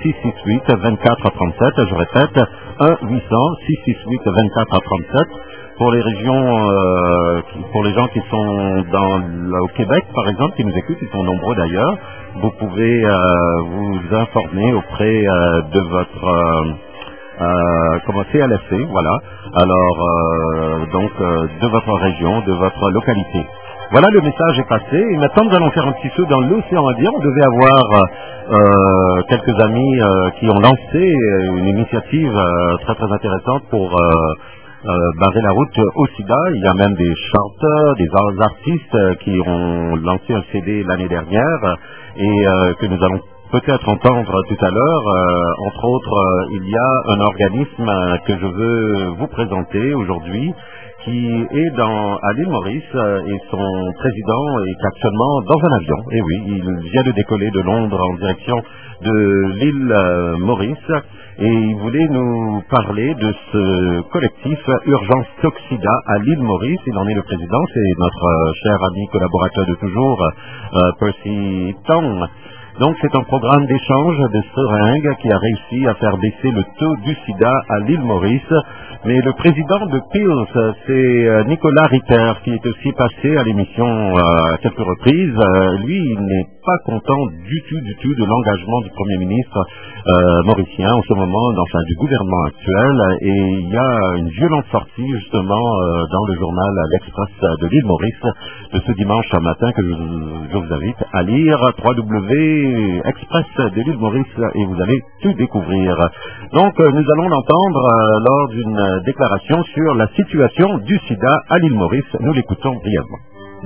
1-800-668-2437. Je répète, 1-800-668-2437. Pour les régions, pour les gens qui sont au Québec, par exemple, qui nous écoutent, ils sont nombreux d'ailleurs, vous pouvez vous informer auprès de votre CLSC, voilà. Alors, de votre région, de votre localité. Voilà, le message est passé. Et maintenant, nous allons faire un petit saut dans l'océan Indien. On devait avoir quelques amis qui ont lancé une initiative très très intéressante pour barrer la route au sida. Il y a même des chanteurs, des artistes qui ont lancé un CD l'année dernière et que nous allons peut-être entendre tout à l'heure. Entre autres, il y a un organisme que je veux vous présenter aujourd'hui qui est à l'île Maurice et son président est actuellement dans un avion. Et oui, il vient de décoller de Londres en direction de l'île Maurice et il voulait nous parler de ce collectif Urgence Toxida à l'île Maurice. Il en est le président, c'est notre cher ami collaborateur de toujours, Percy Tong. Donc c'est un programme d'échange de seringues qui a réussi à faire baisser le taux du sida à l'île Maurice. Mais le président de PILS, c'est Nicolas Ritter, qui est aussi passé à l'émission à quelques reprises. Lui, il n'est pas content du tout de l'engagement du Premier ministre mauricien en ce moment, du gouvernement actuel. Et il y a une violente sortie justement dans le journal L'Express de l'île Maurice de ce dimanche matin que je vous invite à lire, www.express de l'île Maurice, et vous allez tout découvrir. Donc nous allons l'entendre lors d'une déclaration sur la situation du sida à l'île Maurice. Nous l'écoutons brièvement.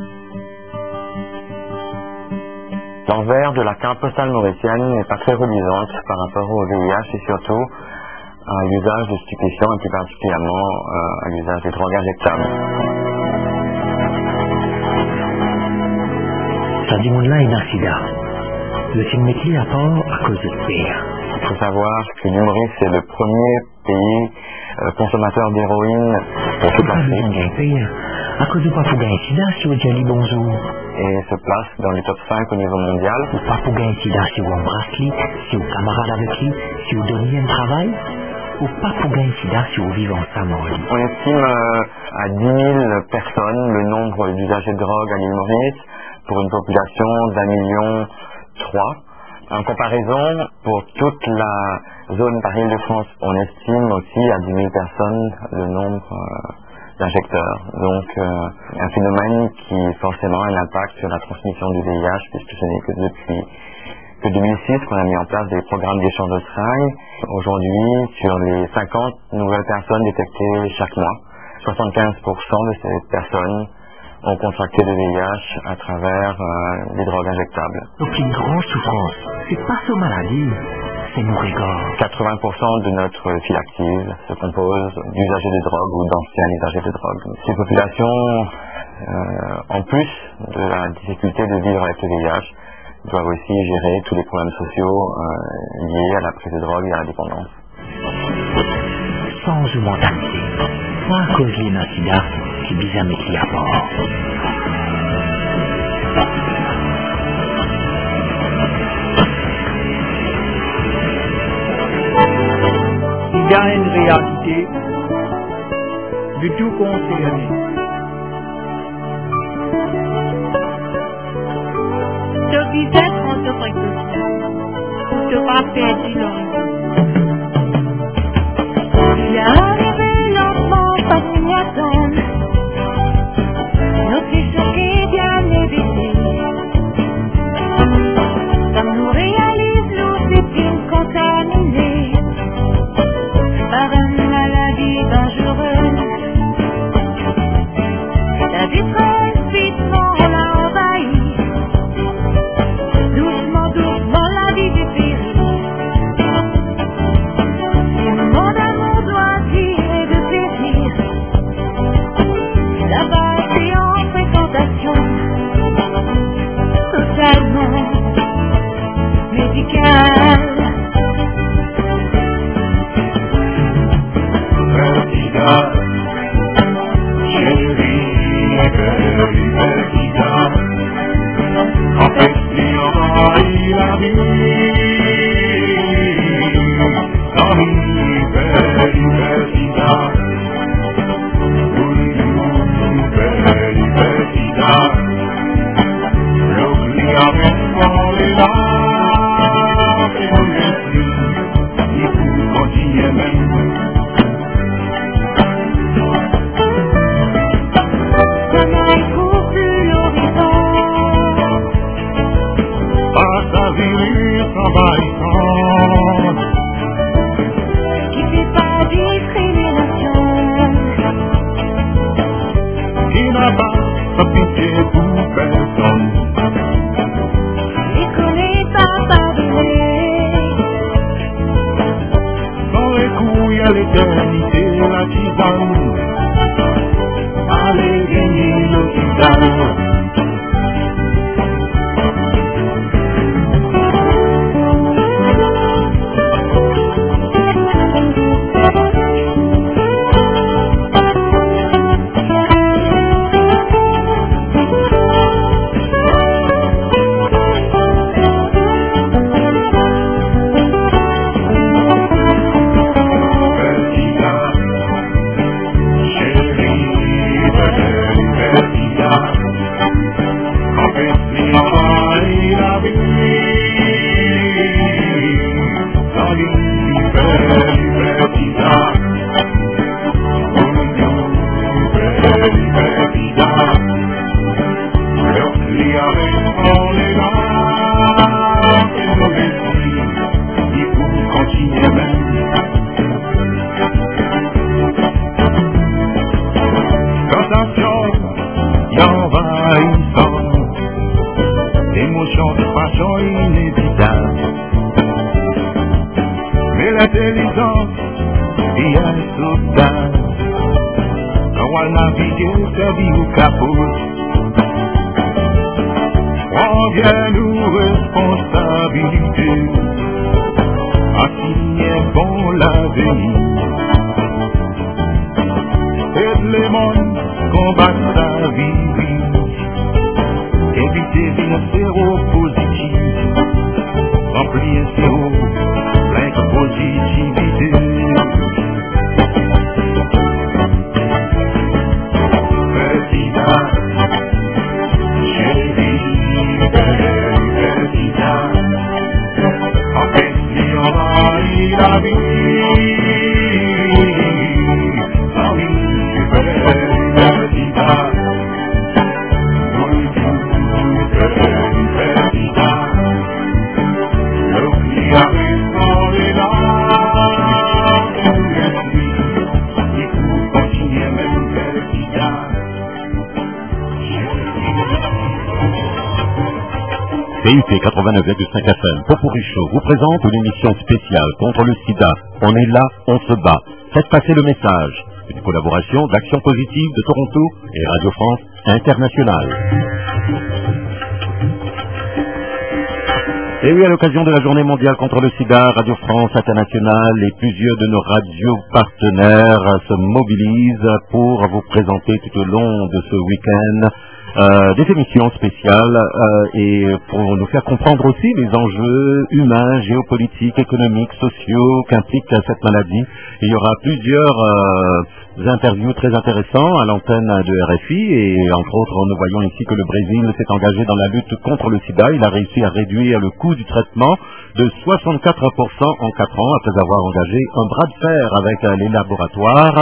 L'envers de la carte postale mauricienne n'est pas très reluisante par rapport au VIH et surtout à l'usage de stupéfiants et plus particulièrement à l'usage des drogues injectables. Ça du monde-là est dans le sida. Le film métier à part à cause de pire. Il faut savoir que l'île Maurice est le premier pays consommateur d'héroïne pour toute l'Afrique. À cause de pas pour gagner sida si vous dites bonjour. Et se place dans le top 5 au niveau mondial. Ou pas pour gagner sida si vous embrassez lui, si vous camarades avec lui, si vous donnez un travail. Ou pas pour gagner sida si vous vivez ensemble. On estime à 10 000 personnes le nombre d'usagers de drogue à l'île Maurice pour une population d'1,3 million. En comparaison, pour toute la zone par Île-de-France, on estime aussi à 10 000 personnes le nombre d'injecteurs. Donc un phénomène qui forcément a un impact sur la transmission du VIH, puisque ce n'est que depuis 2006 qu'on a mis en place des programmes d'échange de seringues. Aujourd'hui, sur les 50 nouvelles personnes détectées chaque mois, 75% de ces personnes ont contracté le VIH à travers les drogues injectables. Donc une grande souffrance, c'est pas sa maladie, c'est nos regards. 80% de notre file active se compose d'usagers de drogue ou d'anciens usagers de drogue. Ces populations, en plus de la difficulté de vivre avec le VIH, doivent aussi gérer tous les problèmes sociaux liés à la prise de drogue et à la dépendance. Sans mentalité, pas à cause de sida qui bizarre mettre à part. Il y a une réalité du tout concerné. Ce visage en te fréquentant, pour te pas perdre l'horizon. Il y a arrivé lentement par moisson, nos petits choqués bien évités. Comme nous réalise nos épines contaminées par une maladie dangereuse. La détresse vitement l'a envahi. Doucement, doucement, la vie dépérit. pitié pour personne. Il connaît pas pardonner. Dans les coups, il y a l'éternité, la tisane. Allez gagner l'hôpital. L'intelligence et un soldat, quand on navigue sa vie au capot, prend bien nos responsabilités, assigner bon l'avenir, aide les mondes combattre la vie, éviter une zéro positive, remplir zéro positivité. Petita, chérie, petita, en fait, on va y la vie. La vie, petita, oui, petita, l'eau qui arrive. CUT 89,5 FM, Popurrí Show vous présente une émission spéciale contre le sida. On est là, on se bat. Faites passer le message. Une collaboration d'Action Positive de Toronto et Radio France Internationale. Et oui, à l'occasion de la journée mondiale contre le sida, Radio France Internationale et plusieurs de nos radios partenaires se mobilisent pour vous présenter tout au long de ce week-end des émissions spéciales et pour nous faire comprendre aussi les enjeux humains, géopolitiques, économiques, sociaux qu'implique cette maladie. Et il y aura plusieurs interviews très intéressants à l'antenne de RFI et entre autres nous voyons ici que le Brésil s'est engagé dans la lutte contre le sida. Il a réussi à réduire le coût du traitement de 64% en 4 ans après avoir engagé un bras de fer avec les laboratoires.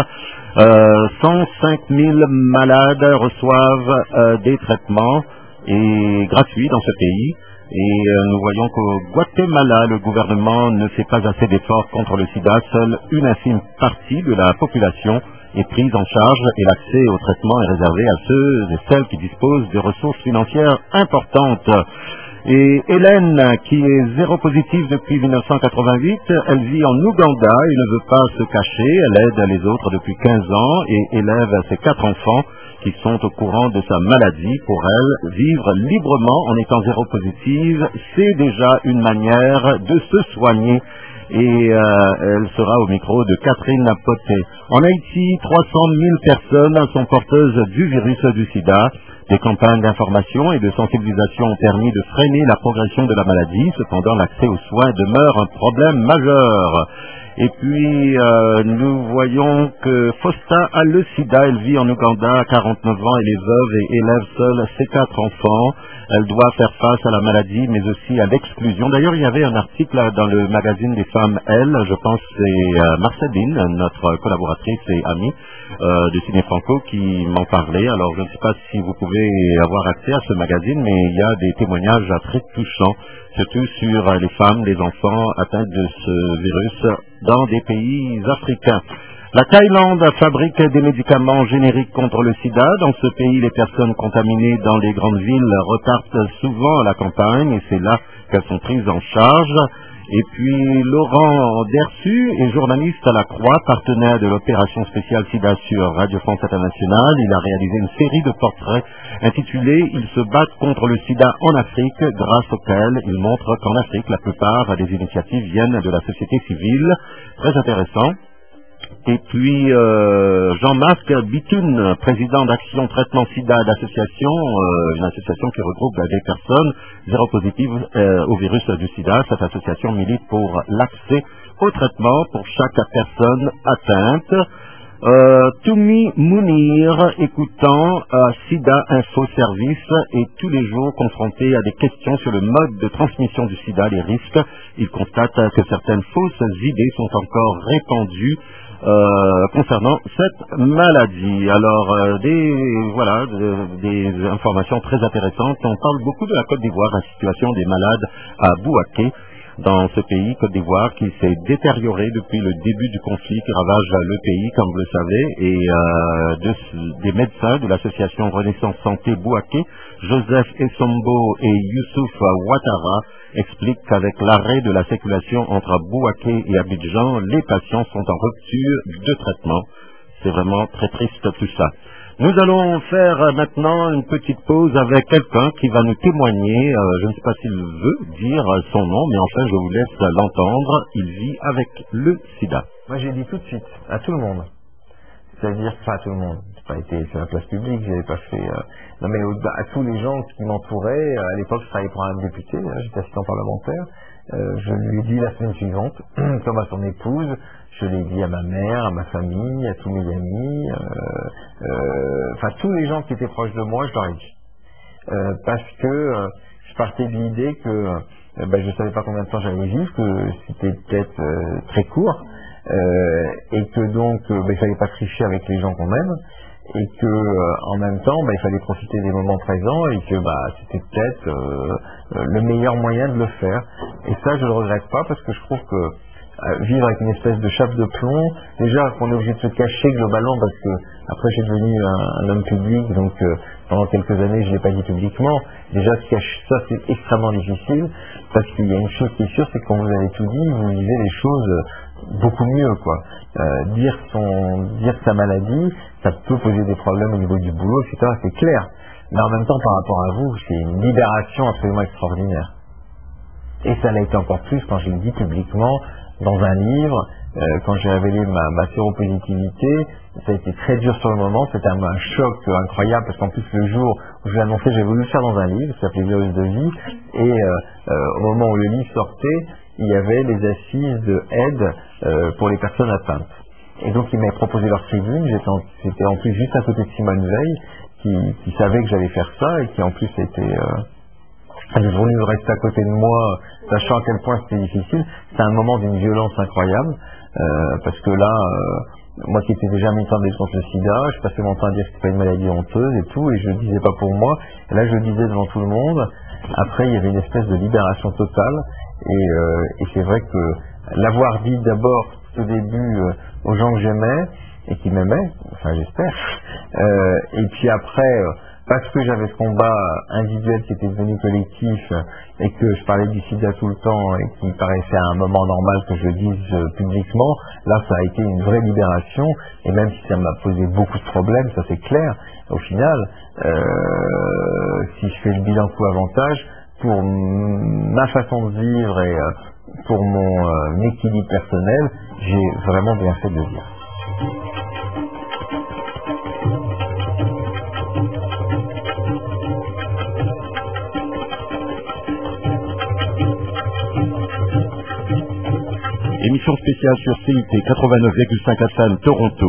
105 000 malades reçoivent des traitements et gratuits dans ce pays. Et nous voyons qu'au Guatemala, le gouvernement ne fait pas assez d'efforts contre le sida. Seule une infime partie de la population est prise en charge et l'accès au traitement est réservé à ceux et celles qui disposent de ressources financières importantes. Et Hélène, qui est séropositive depuis 1988, elle vit en Ouganda et ne veut pas se cacher. Elle aide les autres depuis 15 ans et élève ses 4 enfants qui sont au courant de sa maladie. Pour elle, vivre librement en étant séropositive, c'est déjà une manière de se soigner. Et elle sera au micro de Catherine Poté. En Haïti, 300 000 personnes sont porteuses du virus du sida. Des campagnes d'information et de sensibilisation ont permis de freiner la progression de la maladie. Cependant, l'accès aux soins demeure un problème majeur. Et puis, nous voyons que Fosta a le sida. Elle vit en Ouganda à 49 ans. Elle est veuve et élève seule ses 4 enfants. Elle doit faire face à la maladie, mais aussi à l'exclusion. D'ailleurs, il y avait un article dans le magazine des femmes, Elle, je pense que c'est Marceline, notre collaboratrice et amie de Ciné Franco, qui m'en parlait. Alors, je ne sais pas si vous pouvez avoir accès à ce magazine, mais il y a des témoignages très touchants, surtout sur les femmes, les enfants atteints de ce virus dans des pays africains. La Thaïlande fabrique des médicaments génériques contre le sida. Dans ce pays, les personnes contaminées dans les grandes villes repartent souvent à la campagne et c'est là qu'elles sont prises en charge. Et puis Laurent Dersu est journaliste à la Croix, partenaire de l'opération spéciale SIDA sur Radio France Internationale. Il a réalisé une série de portraits intitulés « Ils se battent contre le sida en Afrique », grâce auxquels il montre qu'en Afrique, la plupart des initiatives viennent de la société civile. Très intéressant. Et puis Jean-Marc Bitoun, président d'Action Traitement Sida d'Association, une association qui regroupe des personnes séropositives au virus du sida. Cette association milite pour l'accès au traitement pour chaque personne atteinte. Toumi Mounir, écoutant Sida Info Service, est tous les jours confronté à des questions sur le mode de transmission du sida, les risques. Il constate que certaines fausses idées sont encore répandues concernant cette maladie. Alors, des informations très intéressantes. On parle beaucoup de la Côte d'Ivoire, la situation des malades à Bouaké, dans ce pays, Côte d'Ivoire, qui s'est détérioré depuis le début du conflit qui ravage le pays, comme vous le savez, et des médecins de l'association Renaissance Santé Bouaké, Joseph Essombo et Youssouf Ouattara, expliquent qu'avec l'arrêt de la circulation entre Bouaké et Abidjan, les patients sont en rupture de traitement. C'est vraiment très triste tout ça. Nous allons faire maintenant une petite pause avec quelqu'un qui va nous témoigner. Je ne sais pas s'il veut dire son nom, mais enfin je vous laisse l'entendre. Il vit avec le sida. Moi j'ai dit tout de suite, à tout le monde. C'est-à-dire, pas à tout le monde. J'ai pas été sur la place publique, j'avais pas fait... Non mais à tous les gens qui m'entouraient, à l'époque je travaillais pour un député, j'étais assistant parlementaire, je lui ai dit la semaine suivante, comme à son épouse, je l'ai dit à ma mère, à ma famille, à tous mes amis, enfin tous les gens qui étaient proches de moi, je leur ai dit. Parce que je partais de l'idée que je savais pas combien de temps j'allais vivre, que c'était peut-être très court, et que donc il fallait pas tricher avec les gens qu'on aime, et que en même temps il fallait profiter des moments présents, et que c'était peut-être le meilleur moyen de le faire. Et ça je le regrette pas, parce que je trouve que vivre avec une espèce de chape de plomb, déjà qu'on est obligé de se cacher globalement, parce que après j'ai devenu un homme public, donc pendant quelques années je l'ai pas dit publiquement, déjà se cacher ça c'est extrêmement difficile, parce qu'il y a une chose qui est sûre, c'est que quand vous avez tout dit, vous vivez les choses beaucoup mieux, quoi. Dire sa maladie, ça peut poser des problèmes au niveau du boulot, etc., c'est clair. Mais en même temps, par rapport à vous, c'est une libération absolument extraordinaire. Et ça l'a été encore plus quand je l'ai dit publiquement, dans un livre, quand j'ai révélé ma séropositivité. Ça a été très dur sur le moment, c'était un choc incroyable, parce qu'en plus le jour où je l'ai annoncé, j'ai voulu le faire dans un livre, ça s'appelait Virus de vie, et au moment où le livre sortait, il y avait les assises de aide pour les personnes atteintes. Et donc ils m'avaient proposé leur tribune, c'était en plus juste à côté de Simone Veil, qui savait que j'allais faire ça, et qui en plus était... elle est venue rester à côté de moi, sachant à quel point c'était difficile. C'était un moment d'une violence incroyable, parce que là, moi qui étais déjà militant de lutte contre le sida, je passais mon temps à dire que c'était pas une maladie honteuse et tout, et je le disais pas pour moi. Et là, je le disais devant tout le monde. Après, il y avait une espèce de libération totale, et c'est vrai que l'avoir dit d'abord au début aux gens que j'aimais, et qui m'aimaient, enfin j'espère, et puis après... parce que j'avais ce combat individuel qui était devenu collectif, et que je parlais du sida tout le temps, et qui me paraissait à un moment normal que je le dise publiquement, là ça a été une vraie libération, et même si ça m'a posé beaucoup de problèmes, ça c'est clair, au final, si je fais le bilan coût-avantage, pour ma façon de vivre et pour mon équilibre personnel, j'ai vraiment bien fait de le dire. Émission spéciale sur CIT 89,5 FM Toronto.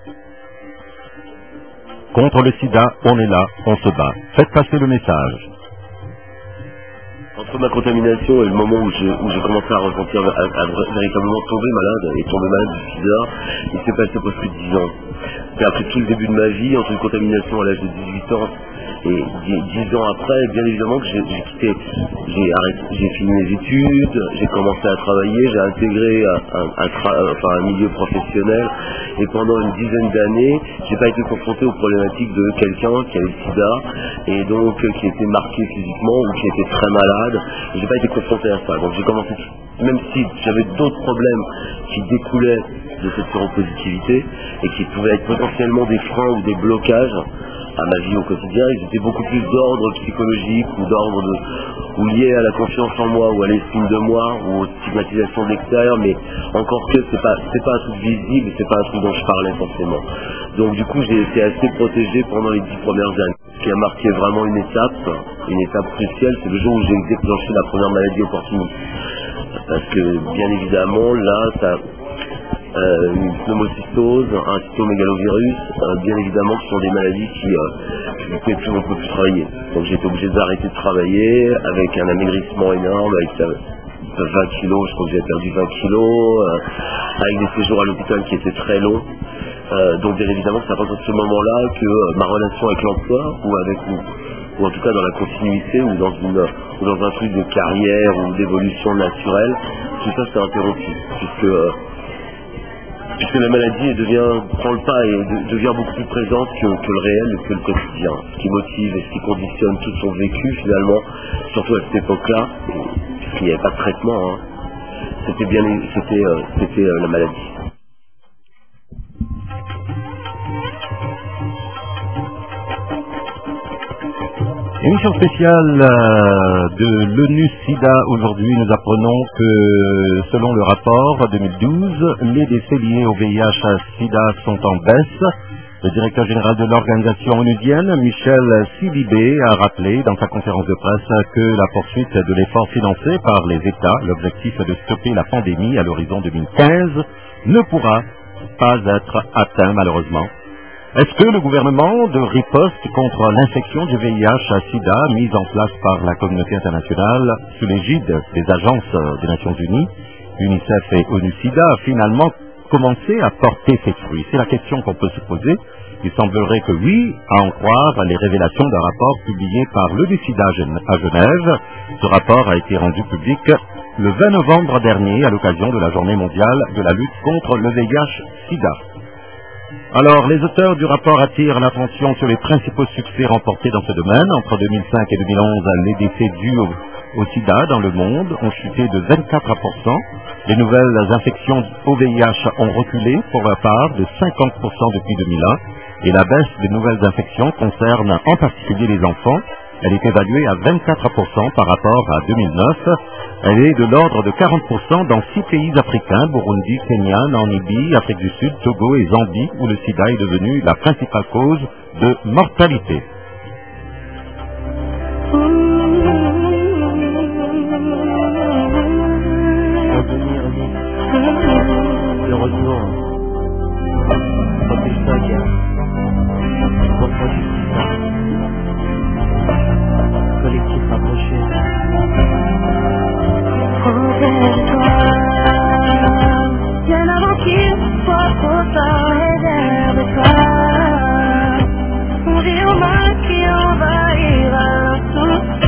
Contre le sida, on est là, on se bat. Faites passer le message. Entre ma contamination et le moment où j'ai commencé à ressentir, à véritablement tomber malade du sida, il s'est passé presque 10 ans. C'est après tout le début de ma vie, entre une contamination à l'âge de 18 ans Et 10 ans après, bien évidemment que j'ai quitté, j'ai fini mes études, j'ai commencé à travailler, j'ai intégré un milieu professionnel, et pendant une dizaine d'années, j'ai pas été confronté aux problématiques de quelqu'un qui avait le sida, et donc qui était marqué physiquement ou qui était très malade. J'ai pas été confronté à ça. Donc j'ai commencé, même si j'avais d'autres problèmes qui découlaient de cette séropositivité et qui pouvaient être potentiellement des freins ou des blocages à ma vie au quotidien, ils étaient beaucoup plus d'ordre psychologique ou ou liés à la confiance en moi ou à l'estime de moi ou aux stigmatisations de l'extérieur, mais encore que c'est pas un truc visible, c'est pas un truc dont je parlais forcément. Donc du coup j'ai été assez protégé pendant les 10 premières années. Ce qui a marqué vraiment une étape cruciale, c'est le jour où j'ai déclenché la première maladie opportuniste. Parce que bien évidemment là une pneumocystose, un cytomégalovirus, bien évidemment ce sont des maladies on ne peut plus travailler. Donc j'ai été obligé d'arrêter de travailler avec un amaigrissement énorme, avec 20 kilos, je crois que j'ai perdu 20 kilos, avec des séjours à l'hôpital qui étaient très longs. Donc bien évidemment c'est à partir de ce moment-là que ma relation avec l'emploi ou en tout cas dans la continuité ou dans un truc de carrière ou d'évolution naturelle, tout ça s'est interrompu puisque la maladie prend le pas et devient beaucoup plus présente que le réel et que le quotidien. Ce qui motive et ce qui conditionne tout son vécu finalement, surtout à cette époque-là, puisqu'il n'y avait pas de traitement, c'était la maladie. Émission spéciale de l'ONU-SIDA. Aujourd'hui, nous apprenons que, selon le rapport 2012, les décès liés au VIH-SIDA sont en baisse. Le directeur général de l'organisation onusienne, Michel Sidibé, a rappelé dans sa conférence de presse que la poursuite de l'effort financé par les États, l'objectif de stopper la pandémie à l'horizon 2015, ne pourra pas être atteint malheureusement. Est-ce que le gouvernement de riposte contre l'infection du VIH-SIDA mise en place par la communauté internationale sous l'égide des agences des Nations Unies, UNICEF et ONU-SIDA, a finalement commencé à porter ses fruits? C'est la question qu'on peut se poser. Il semblerait que oui, à en croire les révélations d'un rapport publié par l'ONU-SIDA à Genève. Ce rapport a été rendu public le 20 novembre dernier à l'occasion de la journée mondiale de la lutte contre le VIH-SIDA. Alors, les auteurs du rapport attirent l'attention sur les principaux succès remportés dans ce domaine. Entre 2005 et 2011, les décès dus au sida dans le monde ont chuté de 24%. Les nouvelles infections au VIH ont reculé pour leur part de 50% depuis 2001. Et la baisse des nouvelles infections concerne en particulier les enfants. Elle est évaluée à 24% par rapport à 2009. Elle est de l'ordre de 40% dans 6 pays africains, Burundi, Kenya, Namibie, Afrique du Sud, Togo et Zambie, où le sida est devenu la principale cause de mortalité. Heureusement, quand il s'agit pourquoi du sida, collectif rapproché. Protège-toi, bien avant qu'il soit trop tard, réserve-toi. On vit au mal qui envahira tout.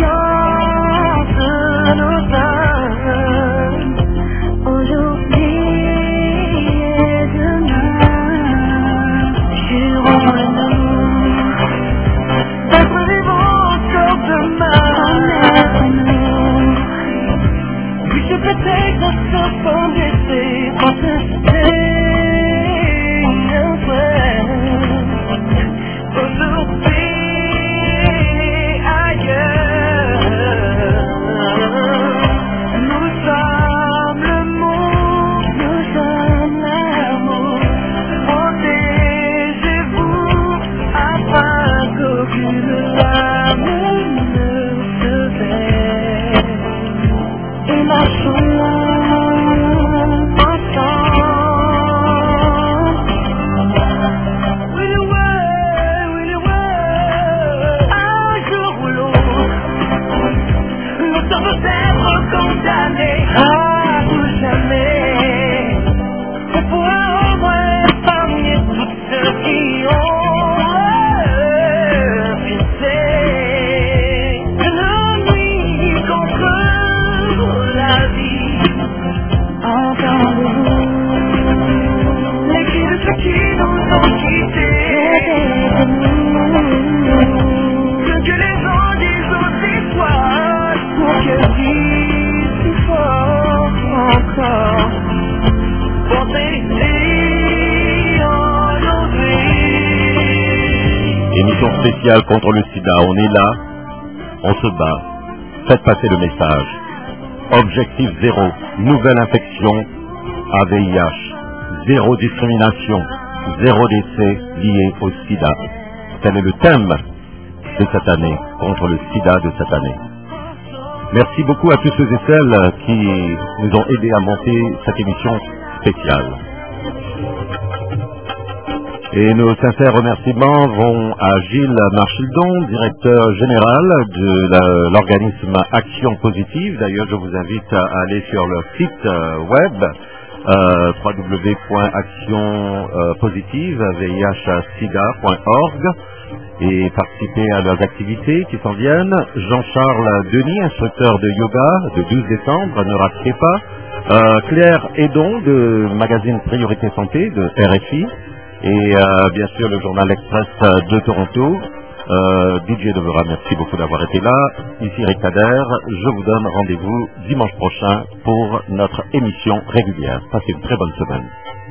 Émission spéciale contre le sida. On est là, on se bat. Faites passer le message. Objectif 0. Nouvelle infection à VIH. 0 discrimination. 0 décès liés au sida. Tel est le thème de cette année, contre le sida de cette année. Merci beaucoup à tous ceux et celles qui nous ont aidés à monter cette émission spéciale. Et nos sincères remerciements vont à Gilles Marchildon, directeur général de l'organisme Action Positive. D'ailleurs, je vous invite à aller sur leur site web www.actionpositive.org et participer à leurs activités qui s'en viennent. Jean-Charles Denis, instructeur de yoga, de 12 décembre, ne ratez pas. Claire Edon, de magazine Priorité Santé, de RFI. Et bien sûr le journal Express de Toronto. DJ Devera, merci beaucoup d'avoir été là. Ici Rick Kader, je vous donne rendez-vous dimanche prochain pour notre émission régulière. Passez une très bonne semaine.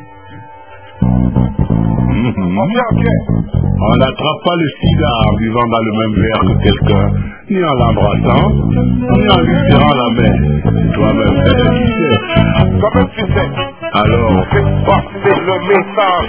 On n'attrape pas le sida en vivant dans le même verre que quelqu'un, ni en l'embrassant, ni en lui serrant la main. Toi-même, tu sais. Toi-même, tu sais. Alors, fais passer le message.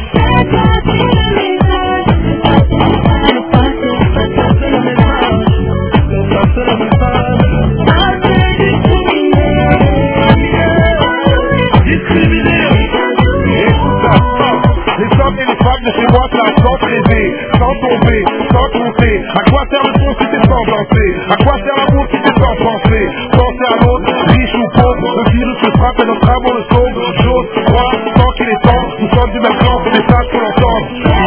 Les hommes et les femmes de chez moi là sans rêver, sans tomber, sans tromper. À quoi sert le son si t'es sans danser? À quoi sert l'amour si t'es sans penser? Penser à l'autre, riche ou pauvre, le virus se frappe et notre amour le sauve. J'ose croire, tant qu'il est temps, nous sommes du même camp, c'est message qu'on entend.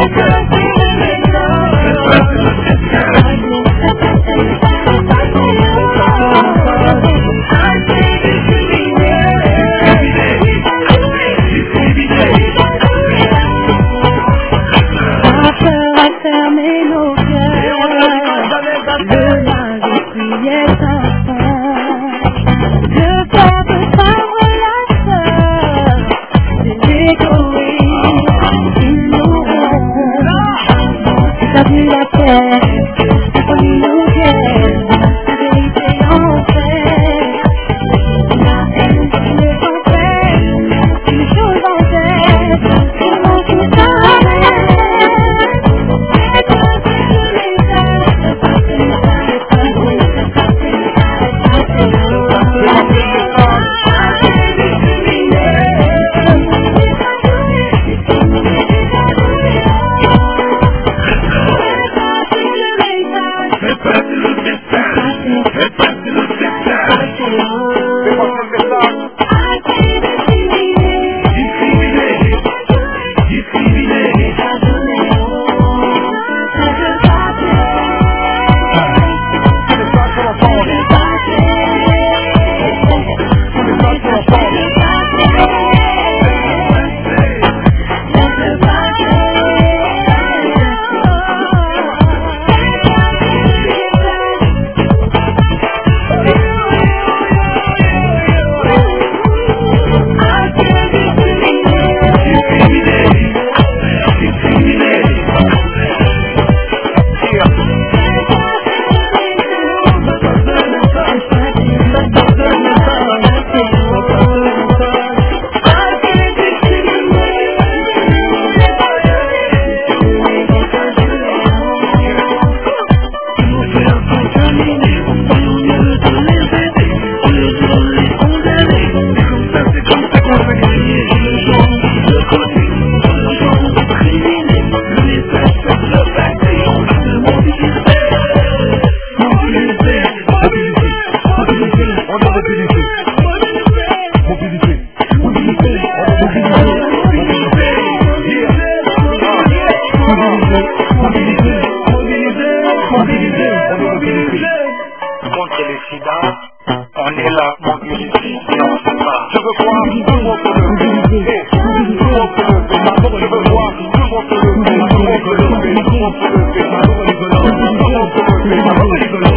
Fermer nos cœurs, le linge priait un fond, je porte par la sœur, des égoïstes, ils nous rompent, t'as vu la terre, on nous guette, la vérité en fait, la haine ne s'empêche, une chose en tête, comment tout s'arrête. Contre le sida, on est là, mobilisé, et on se bat. Je veux voir tout le monde se lever, tout le monde se lever. Je veux voir tout le monde se lever, tout le monde se lever, tout le monde se lever.